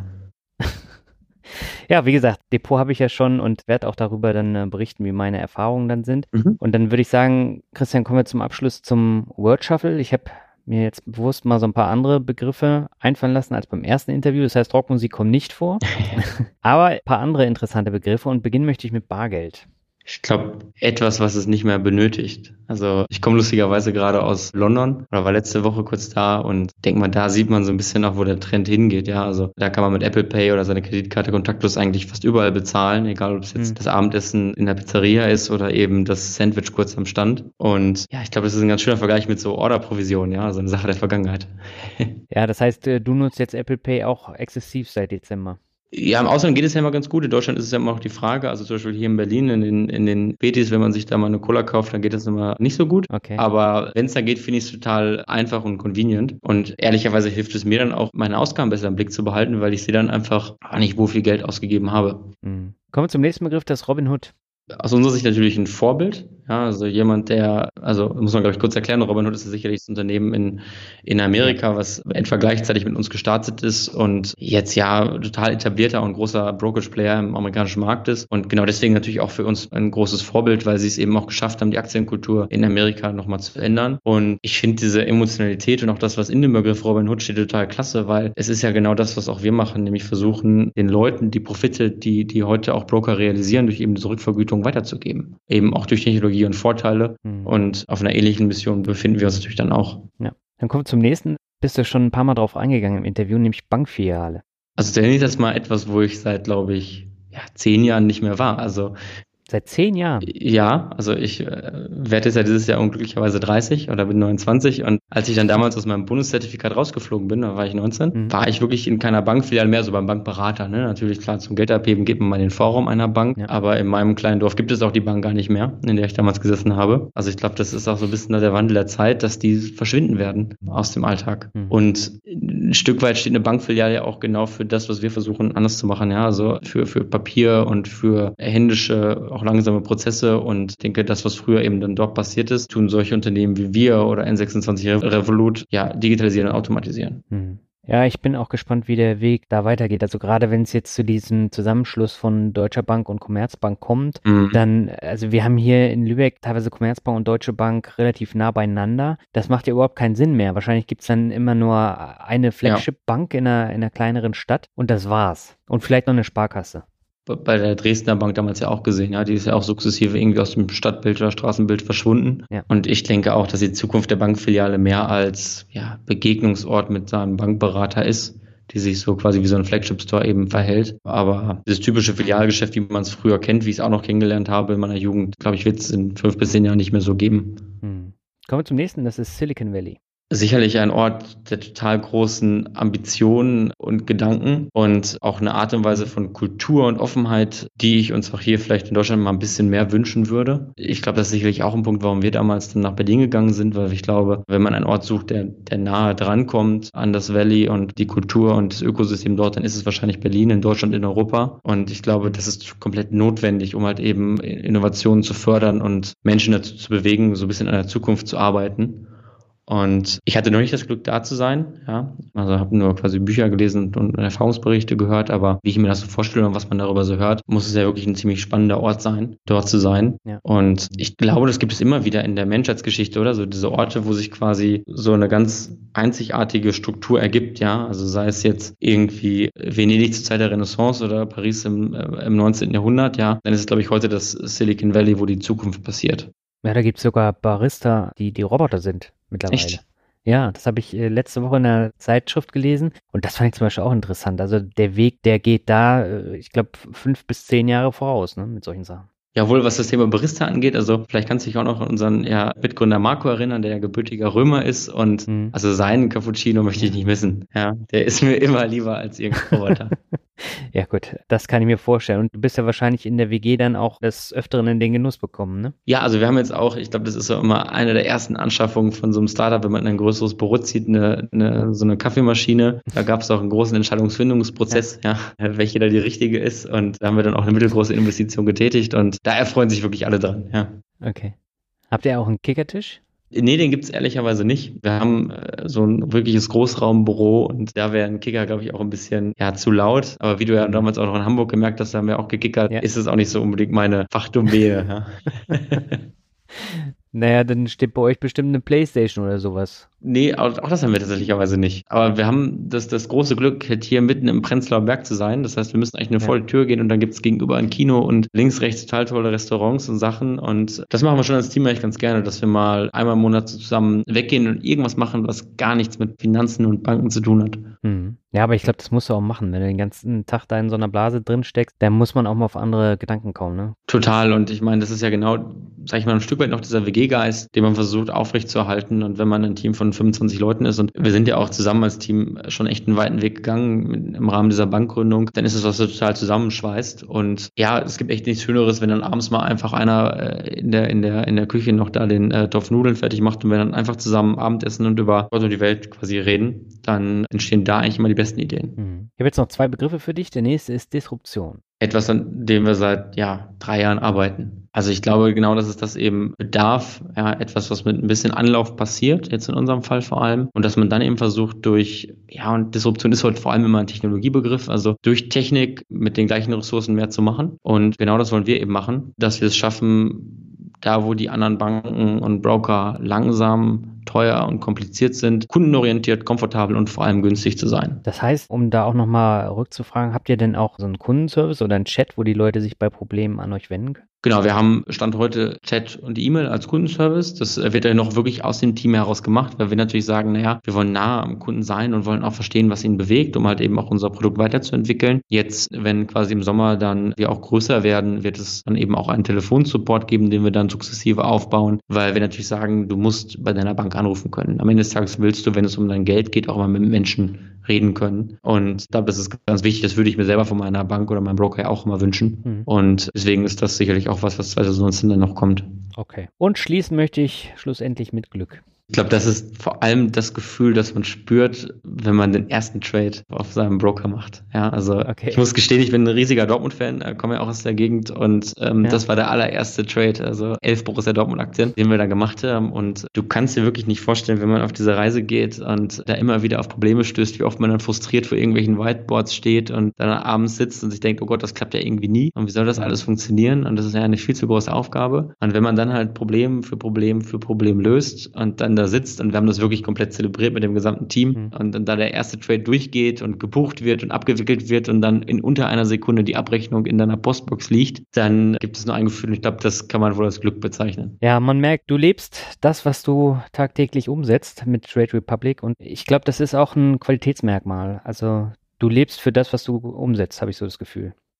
Ja, wie gesagt, Depot habe ich ja schon und werde auch darüber dann äh, berichten, wie meine Erfahrungen dann sind. Mhm. Und dann würde ich sagen, Christian, kommen wir zum Abschluss zum Word Shuffle. Ich habe mir jetzt bewusst mal so ein paar andere Begriffe einfallen lassen als beim ersten Interview. Das heißt, Rockmusik kommt nicht vor, aber ein paar andere interessante Begriffe und beginnen möchte ich mit Bargeld. Ich glaube, etwas, was es nicht mehr benötigt. Also ich komme lustigerweise gerade aus London oder war letzte Woche kurz da und denke mal, da sieht man so ein bisschen auch, wo der Trend hingeht. Ja, also da kann man mit Apple Pay oder seine Kreditkarte kontaktlos eigentlich fast überall bezahlen, egal ob es jetzt Hm. das Abendessen in der Pizzeria ist oder eben das Sandwich kurz am Stand. Und ja, ich glaube, das ist ein ganz schöner Vergleich mit so Orderprovision, ja, also eine Sache der Vergangenheit. Ja, das heißt, äh, du nutzt jetzt Apple Pay auch exzessiv seit Dezember. Ja, im Ausland geht es ja immer ganz gut. In Deutschland ist es ja immer noch die Frage. Also zum Beispiel hier in Berlin, in den, in den Betis, wenn man sich da mal eine Cola kauft, dann geht das immer nicht so gut. Okay. Aber wenn es da geht, finde ich es total einfach und convenient. Und ehrlicherweise hilft es mir dann auch, meine Ausgaben besser im Blick zu behalten, weil ich sehe dann einfach gar nicht, wo viel Geld ausgegeben habe. Hm. Kommen wir zum nächsten Begriff, das ist Robinhood. Aus unserer Sicht natürlich ein Vorbild. Ja, also jemand, der, also muss man, glaube ich, kurz erklären, Robinhood ist ja sicherlich das Unternehmen in, in Amerika, was etwa gleichzeitig mit uns gestartet ist und jetzt ja total etablierter und großer Brokerage-Player im amerikanischen Markt ist. Und genau deswegen natürlich auch für uns ein großes Vorbild, weil sie es eben auch geschafft haben, die Aktienkultur in Amerika nochmal zu ändern. Und ich finde diese Emotionalität und auch das, was in dem Begriff Robinhood steht, total klasse, weil es ist ja genau das, was auch wir machen, nämlich versuchen, den Leuten die Profite, die, die heute auch Broker realisieren, durch eben diese Rückvergütung weiterzugeben. Eben auch durch Technologie und Vorteile. Hm. Und auf einer ähnlichen Mission befinden wir uns natürlich dann auch. Ja. Dann kommen wir zum nächsten. Bist du schon ein paar Mal drauf eingegangen im Interview, nämlich Bankfiliale. Also tatsächlich ist das mal etwas, wo ich seit, glaube ich, ja, zehn Jahren nicht mehr war. Also Seit zehn Jahren? ja, also ich äh, werde jetzt ja dieses Jahr unglücklicherweise dreißig oder bin neunundzwanzig und als ich dann damals aus meinem Bundeszertifikat rausgeflogen bin, da war ich neunzehn, Mhm. war ich wirklich in keiner Bankfiliale mehr, so beim Bankberater. Ne? Natürlich, klar, zum Geld abheben geht man mal in den Vorraum einer Bank, Ja. aber in meinem kleinen Dorf gibt es auch die Bank gar nicht mehr, in der ich damals gesessen habe. Also ich glaube, das ist auch so ein bisschen der Wandel der Zeit, dass die verschwinden werden aus dem Alltag. Mhm. Und ein Stück weit steht eine Bankfiliale ja auch genau für das, was wir versuchen anders zu machen, ja, also für, für Papier und für händische, auch langsame Prozesse. Und ich denke, das, was früher eben dann dort passiert ist, tun solche Unternehmen wie wir oder N sechsundzwanzig Revolut ja digitalisieren und automatisieren. Hm. Ja, ich bin auch gespannt, wie der Weg da weitergeht. Also gerade wenn es jetzt zu diesem Zusammenschluss von Deutscher Bank und Commerzbank kommt, Mhm. dann, also wir haben hier in Lübeck teilweise Commerzbank und Deutsche Bank relativ nah beieinander. Das macht ja überhaupt keinen Sinn mehr. Wahrscheinlich gibt es dann immer nur eine Flagship-Bank in einer, in einer kleineren Stadt und das war's. Und vielleicht noch eine Sparkasse. Bei der Dresdner Bank damals ja auch gesehen, ja, die ist ja auch sukzessive irgendwie aus dem Stadtbild oder Straßenbild verschwunden. Ja. Und ich denke auch, dass die Zukunft der Bankfiliale mehr als ja, Begegnungsort mit seinem Bankberater ist, die sich so quasi wie so ein Flagship-Store eben verhält. Aber dieses typische Filialgeschäft, wie man es früher kennt, wie ich es auch noch kennengelernt habe in meiner Jugend, glaube ich, wird es in fünf bis zehn Jahren nicht mehr so geben. Hm. Kommen wir zum nächsten, das ist Silicon Valley. Sicherlich ein Ort der total großen Ambitionen und Gedanken und auch eine Art und Weise von Kultur und Offenheit, die ich uns auch hier vielleicht in Deutschland mal ein bisschen mehr wünschen würde. Ich glaube, das ist sicherlich auch ein Punkt, warum wir damals dann nach Berlin gegangen sind, weil ich glaube, wenn man einen Ort sucht, der, der nahe dran kommt an das Valley und die Kultur und das Ökosystem dort, dann ist es wahrscheinlich Berlin, in Deutschland, in Europa. Und ich glaube, das ist komplett notwendig, um halt eben Innovationen zu fördern und Menschen dazu zu bewegen, so ein bisschen an der Zukunft zu arbeiten. Und ich hatte noch nicht das Glück, da zu sein, ja. Also habe nur quasi Bücher gelesen und Erfahrungsberichte gehört, aber wie ich mir das so vorstelle und was man darüber so hört, muss es ja wirklich ein ziemlich spannender Ort sein, dort zu sein. Ja. Und ich glaube, das gibt es immer wieder in der Menschheitsgeschichte, oder? So diese Orte, wo sich quasi so eine ganz einzigartige Struktur ergibt, ja. Also sei es jetzt irgendwie Venedig zur Zeit der Renaissance oder Paris im, äh, im neunzehnten Jahrhundert, ja. Dann ist es, glaube ich, heute das Silicon Valley, wo die Zukunft passiert. Ja, da gibt es sogar Barista, die die Roboter sind mittlerweile. Echt? Ja, das habe ich äh, letzte Woche in einer Zeitschrift gelesen und das fand ich zum Beispiel auch interessant. Also der Weg, der geht da, äh, ich glaube, fünf bis zehn Jahre voraus, ne, mit solchen Sachen. Jawohl, was das Thema Barista angeht, also vielleicht kannst du dich auch noch an unseren ja, Mitgründer Marco erinnern, der ja gebürtiger Römer ist und mhm. also seinen Cappuccino möchte ich nicht missen. Ja, der ist mir immer lieber als irgendein Roboter. Ja gut, das kann ich mir vorstellen. Und du bist ja wahrscheinlich in der W G dann auch des Öfteren in den Genuss bekommen, ne? Ja, also wir haben jetzt auch, ich glaube, das ist so immer eine der ersten Anschaffungen von so einem Startup, wenn man in ein größeres Büro zieht, eine, eine, so eine Kaffeemaschine. Da gab es auch einen großen Entscheidungsfindungsprozess, ja. ja, welche da die richtige ist. Und da haben wir dann auch eine mittelgroße Investition getätigt und da erfreuen sich wirklich alle dran, ja. Okay. Habt ihr auch einen Kickertisch? Nee, den gibt's ehrlicherweise nicht. Wir haben äh, so ein wirkliches Großraumbüro und da wäre ein Kicker, glaube ich, auch ein bisschen ja zu laut. Aber wie du ja damals auch noch in Hamburg gemerkt hast, da haben wir auch gekickert, ja. Ist es auch nicht so unbedingt meine Fachdomäne. Ja. Naja, dann steht bei euch bestimmt eine Playstation oder sowas. Nee, auch, auch das haben wir tatsächlicherweise nicht. Aber wir haben das, das große Glück, hier mitten im Prenzlauer Berg zu sein. Das heißt, wir müssen eigentlich eine volle Tür gehen und dann gibt's gegenüber ein Kino und links, rechts total tolle Restaurants und Sachen. Und das machen wir schon als Team eigentlich ganz gerne, dass wir mal einmal im Monat zusammen weggehen und irgendwas machen, was gar nichts mit Finanzen und Banken zu tun hat. Hm. Ja, aber ich glaube, das musst du auch machen. Wenn du den ganzen Tag da in so einer Blase drin steckst, dann muss man auch mal auf andere Gedanken kommen, ne? Total. Und ich meine, das ist ja genau, sag ich mal, ein Stück weit noch dieser W G-Geist, den man versucht aufrechtzuerhalten. Und wenn man ein Team von fünfundzwanzig Leuten ist und wir sind ja auch zusammen als Team schon echt einen weiten Weg gegangen im Rahmen dieser Bankgründung, dann ist es was, was total zusammenschweißt. Und ja, es gibt echt nichts Schöneres, wenn dann abends mal einfach einer äh, in der in der in der Küche noch da den äh, Topf Nudeln fertig macht und wir dann einfach zusammen Abendessen und über Gott und die Welt quasi reden, dann entstehen da eigentlich immer die besten Ideen. Mhm. Ich habe jetzt noch zwei Begriffe für dich. Der nächste ist Disruption. Etwas, an dem wir seit ja drei Jahren arbeiten. Also ich glaube genau, dass es das eben bedarf, ja, etwas, was mit ein bisschen Anlauf passiert, jetzt in unserem Fall vor allem, und dass man dann eben versucht durch, ja, und Disruption ist heute vor allem immer ein Technologiebegriff, also durch Technik mit den gleichen Ressourcen mehr zu machen. Und genau das wollen wir eben machen, dass wir es schaffen, da wo die anderen Banken und Broker langsam, teuer und kompliziert sind, kundenorientiert, komfortabel und vor allem günstig zu sein. Das heißt, um da auch nochmal rückzufragen, habt ihr denn auch so einen Kundenservice oder einen Chat, wo die Leute sich bei Problemen an euch wenden können? Genau, wir haben Stand heute Chat und E-Mail als Kundenservice. Das wird ja noch wirklich aus dem Team heraus gemacht, weil wir natürlich sagen, naja, wir wollen nah am Kunden sein und wollen auch verstehen, was ihn bewegt, um halt eben auch unser Produkt weiterzuentwickeln. Jetzt, wenn quasi im Sommer dann wir auch größer werden, wird es dann eben auch einen Telefonsupport geben, den wir dann sukzessive aufbauen, weil wir natürlich sagen, du musst bei deiner Bank anrufen können. Am Ende des Tages willst du, wenn es um dein Geld geht, auch mal mit Menschen reden können. Und ich glaube, das ist ganz wichtig. Das würde ich mir selber von meiner Bank oder meinem Broker ja auch immer wünschen. Mhm. Und deswegen ist das sicherlich auch was, was zwanzig neunzehn dann noch kommt. Okay. Und schließen möchte ich schlussendlich mit Glück. Ich glaube, das ist vor allem das Gefühl, das man spürt, wenn man den ersten Trade auf seinem Broker macht. Ja, also okay. Ich muss gestehen, ich bin ein riesiger Dortmund-Fan, komme ja auch aus der Gegend und ähm, ja. Das war der allererste Trade, also elf Borussia Dortmund-Aktien, den wir da gemacht haben. Und du kannst dir wirklich nicht vorstellen, wenn man auf diese Reise geht und da immer wieder auf Probleme stößt, wie oft man dann frustriert vor irgendwelchen Whiteboards steht und dann abends sitzt und sich denkt, oh Gott, das klappt ja irgendwie nie. Und wie soll das alles funktionieren? Und das ist ja eine viel zu große Aufgabe. Und wenn man dann halt Problem für Problem für Problem löst und dann da sitzt und wir haben das wirklich komplett zelebriert mit dem gesamten Team mhm. und dann da der erste Trade durchgeht und gebucht wird und abgewickelt wird und dann in unter einer Sekunde die Abrechnung in deiner Postbox liegt, dann gibt es nur ein Gefühl und ich glaube, das kann man wohl als Glück bezeichnen. Ja, man merkt, du lebst das, was du tagtäglich umsetzt mit Trade Republic und ich glaube, das ist auch ein Qualitätsmerkmal. Also du lebst für das, was du umsetzt, habe ich so das Gefühl.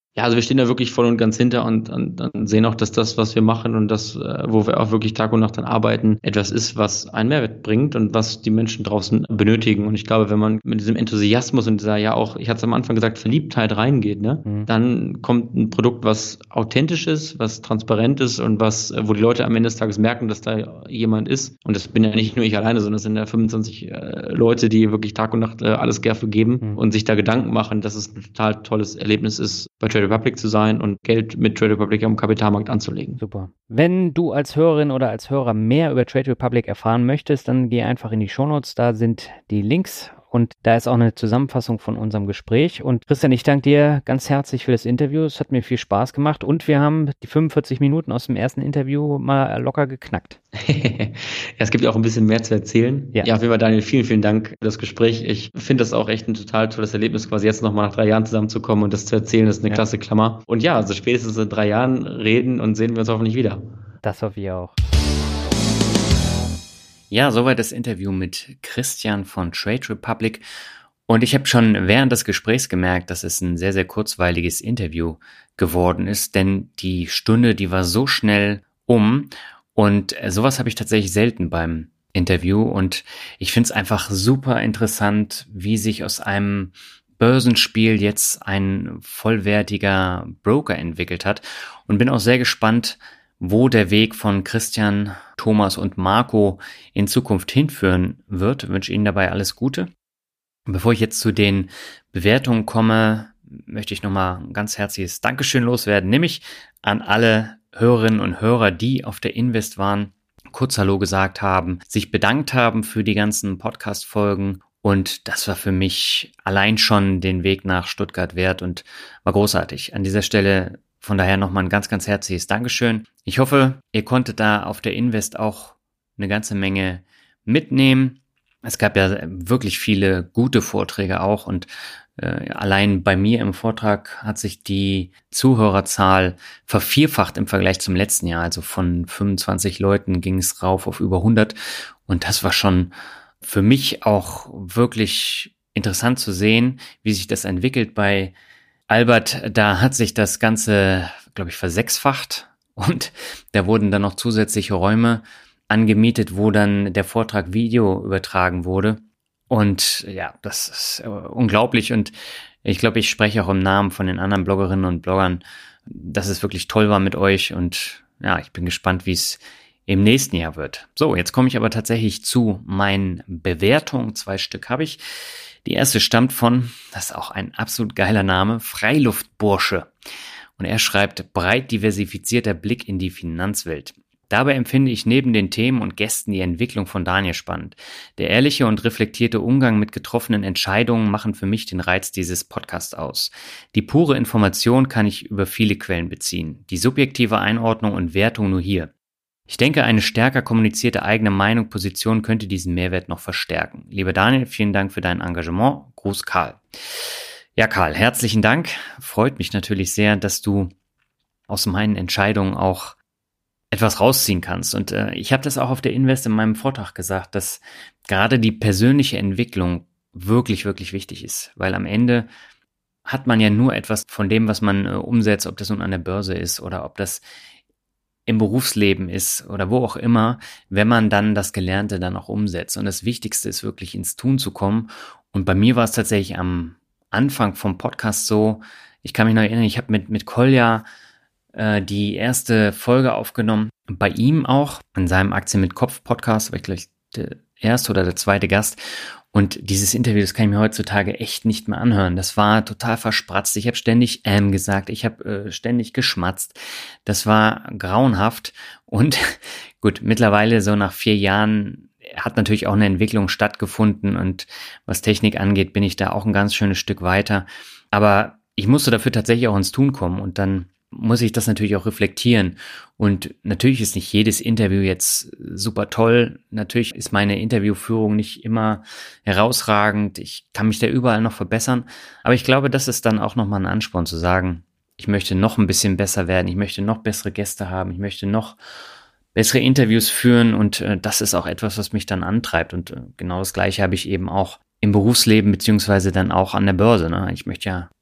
Ja, also wir stehen da wirklich voll und ganz hinter und, und, und sehen auch, dass das, was wir machen und das, äh, wo wir auch wirklich Tag und Nacht dann arbeiten, etwas ist, was einen Mehrwert bringt und was die Menschen draußen benötigen. Und ich glaube, wenn man mit diesem Enthusiasmus und dieser, ja auch, ich hatte es am Anfang gesagt, Verliebtheit reingeht, ne, mhm. dann kommt ein Produkt, was authentisch ist, was transparent ist und was, wo die Leute am Ende des Tages merken, dass da jemand ist. Und das bin ja nicht nur ich alleine, sondern es sind ja fünfundzwanzig äh, Leute, die wirklich Tag und Nacht äh, alles dafür geben mhm. und sich da Gedanken machen, dass es ein total tolles Erlebnis ist, bei Trade Republic zu sein und Geld mit Trade Republic am Kapitalmarkt anzulegen. Super. Wenn du als Hörerin oder als Hörer mehr über Trade Republic erfahren möchtest, dann geh einfach in die Shownotes, da sind die Links und da ist auch eine Zusammenfassung von unserem Gespräch. Und Christian, ich danke dir ganz herzlich für das Interview. Es hat mir viel Spaß gemacht und wir haben die fünfundvierzig Minuten aus dem ersten Interview mal locker geknackt. Ja, es gibt ja auch ein bisschen mehr zu erzählen. Ja, ja auf jeden Fall, Daniel, vielen, vielen Dank für das Gespräch. Ich finde das auch echt ein total tolles Erlebnis, quasi jetzt nochmal nach drei Jahren zusammenzukommen und das zu erzählen, das ist eine ja. klasse Klammer. Und ja, also spätestens in drei Jahren reden und sehen wir uns hoffentlich wieder. Das hoffe ich auch. Ja, soweit das Interview mit Christian von Trade Republic. Und ich habe schon während des Gesprächs gemerkt, dass es ein sehr, sehr kurzweiliges Interview geworden ist, denn die Stunde, die war so schnell um. Und sowas habe ich tatsächlich selten beim Interview. Und ich finde es einfach super interessant, wie sich aus einem Börsenspiel jetzt ein vollwertiger Broker entwickelt hat. Und bin auch sehr gespannt, wo der Weg von Christian, Thomas und Marco in Zukunft hinführen wird. Ich wünsche Ihnen dabei alles Gute. Bevor ich jetzt zu den Bewertungen komme, möchte ich nochmal ein ganz herzliches Dankeschön loswerden, nämlich an alle Hörerinnen und Hörer, die auf der Invest waren, kurz Hallo gesagt haben, sich bedankt haben für die ganzen Podcast-Folgen. Und das war für mich allein schon den Weg nach Stuttgart wert und war großartig. An dieser Stelle von daher nochmal ein ganz, ganz herzliches Dankeschön. Ich hoffe, ihr konntet da auf der Invest auch eine ganze Menge mitnehmen. Es gab ja wirklich viele gute Vorträge auch und äh, allein bei mir im Vortrag hat sich die Zuhörerzahl vervierfacht im Vergleich zum letzten Jahr. Also von fünfundzwanzig Leuten ging es rauf auf über hundert und das war schon für mich auch wirklich interessant zu sehen, wie sich das entwickelt bei Albert. Da hat sich das Ganze, glaube ich, versechsfacht und da wurden dann noch zusätzliche Räume angemietet, wo dann der Vortrag Video übertragen wurde. Und ja, das ist äh, unglaublich und ich glaube, ich spreche auch im Namen von den anderen Bloggerinnen und Bloggern, dass es wirklich toll war mit euch und ja, ich bin gespannt, wie es im nächsten Jahr wird. So, jetzt komme ich aber tatsächlich zu meinen Bewertungen. Zwei Stück habe ich. Die erste stammt von, das ist auch ein absolut geiler Name, Freiluftbursche. Und er schreibt, breit diversifizierter Blick in die Finanzwelt. Dabei empfinde ich neben den Themen und Gästen die Entwicklung von Daniel spannend. Der ehrliche und reflektierte Umgang mit getroffenen Entscheidungen machen für mich den Reiz dieses Podcasts aus. Die pure Information kann ich über viele Quellen beziehen, die subjektive Einordnung und Wertung nur hier. Ich denke, eine stärker kommunizierte eigene Meinung, Position könnte diesen Mehrwert noch verstärken. Lieber Daniel, vielen Dank für dein Engagement. Gruß Karl. Ja, Karl, herzlichen Dank. Freut mich natürlich sehr, dass du aus meinen Entscheidungen auch etwas rausziehen kannst. Und äh, ich habe das auch auf der Invest in meinem Vortrag gesagt, dass gerade die persönliche Entwicklung wirklich, wirklich wichtig ist. Weil am Ende hat man ja nur etwas von dem, was man äh, umsetzt, ob das nun an der Börse ist oder ob das im Berufsleben ist oder wo auch immer, wenn man dann das Gelernte dann auch umsetzt. Und das Wichtigste ist wirklich ins Tun zu kommen. Und bei mir war es tatsächlich am Anfang vom Podcast so, ich kann mich noch erinnern, ich habe mit, mit Kolja äh, die erste Folge aufgenommen. Bei ihm auch, in seinem Aktien mit Kopf Podcast, war ich gleich der erste oder der zweite Gast. Und dieses Interview, das kann ich mir heutzutage echt nicht mehr anhören. Das war total verspratzt. Ich habe ständig ähm gesagt, ich habe äh, ständig geschmatzt. Das war grauenhaft. Und gut, mittlerweile so nach vier Jahren hat natürlich auch eine Entwicklung stattgefunden. Und was Technik angeht, bin ich da auch ein ganz schönes Stück weiter. Aber ich musste dafür tatsächlich auch ins Tun kommen. Und dann muss ich das natürlich auch reflektieren. Und natürlich ist nicht jedes Interview jetzt super toll. Natürlich ist meine Interviewführung nicht immer herausragend. Ich kann mich da überall noch verbessern. Aber ich glaube, das ist dann auch nochmal ein Ansporn zu sagen, ich möchte noch ein bisschen besser werden. Ich möchte noch bessere Gäste haben. Ich möchte noch bessere Interviews führen. Und äh, das ist auch etwas, was mich dann antreibt. Und äh, genau das Gleiche habe ich eben auch im Berufsleben beziehungsweise dann auch an der Börse. Ne? Ich möchte ja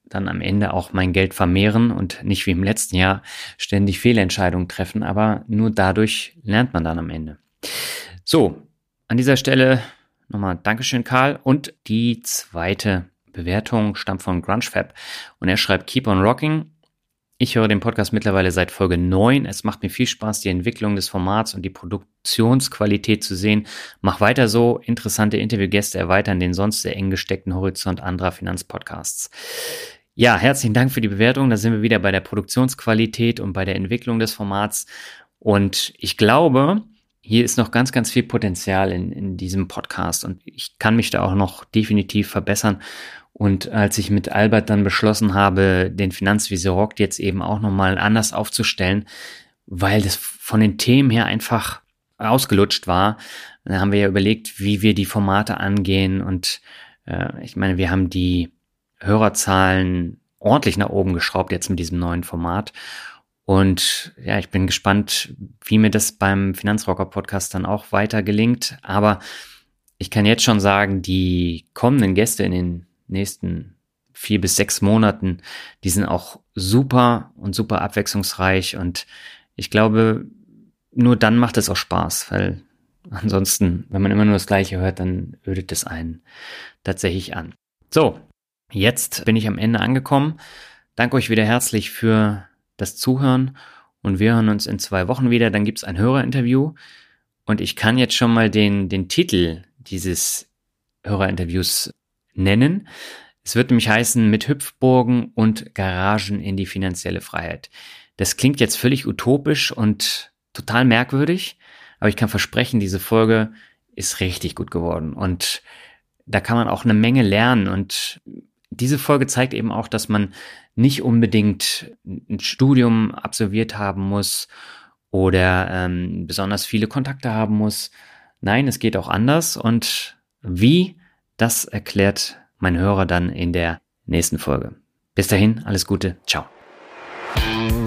dann am Ende auch mein Geld vermehren und nicht wie im letzten Jahr ständig Fehlentscheidungen treffen, aber nur dadurch lernt man dann am Ende. So, an dieser Stelle nochmal Dankeschön, Karl. Und die zweite Bewertung stammt von GrungeFab und er schreibt: Keep on rocking. Ich höre den Podcast mittlerweile seit Folge neun. Es macht mir viel Spaß, die Entwicklung des Formats und die Produktionsqualität zu sehen. Mach weiter so. Interessante Interviewgäste erweitern den sonst sehr eng gesteckten Horizont anderer Finanzpodcasts. Ja, herzlichen Dank für die Bewertung. Da sind wir wieder bei der Produktionsqualität und bei der Entwicklung des Formats. Und ich glaube, hier ist noch ganz, ganz viel Potenzial in, in diesem Podcast und ich kann mich da auch noch definitiv verbessern. Und als ich mit Albert dann beschlossen habe, den Finanzvisier rockt jetzt eben auch nochmal anders aufzustellen, weil das von den Themen her einfach ausgelutscht war, dann haben wir ja überlegt, wie wir die Formate angehen. Und äh, ich meine, wir haben die Hörerzahlen ordentlich nach oben geschraubt jetzt mit diesem neuen Format. Und ja, ich bin gespannt, wie mir das beim Finanzrocker-Podcast dann auch weiter gelingt. Aber ich kann jetzt schon sagen, die kommenden Gäste in den nächsten vier bis sechs Monaten, die sind auch super und super abwechslungsreich. Und ich glaube, nur dann macht es auch Spaß, weil ansonsten, wenn man immer nur das Gleiche hört, dann ödet es einen tatsächlich an. So, jetzt bin ich am Ende angekommen. Danke euch wieder herzlich für das Zuhören und wir hören uns in zwei Wochen wieder. Dann gibt es ein Hörerinterview und ich kann jetzt schon mal den, den Titel dieses Hörerinterviews nennen. Es wird nämlich heißen: Mit Hüpfburgen und Garagen in die finanzielle Freiheit. Das klingt jetzt völlig utopisch und total merkwürdig, aber ich kann versprechen, diese Folge ist richtig gut geworden und da kann man auch eine Menge lernen. Und diese Folge zeigt eben auch, dass man nicht unbedingt ein Studium absolviert haben muss oder ähm, besonders viele Kontakte haben muss. Nein, es geht auch anders. Und wie, das erklärt mein Hörer dann in der nächsten Folge. Bis dahin, alles Gute. Ciao.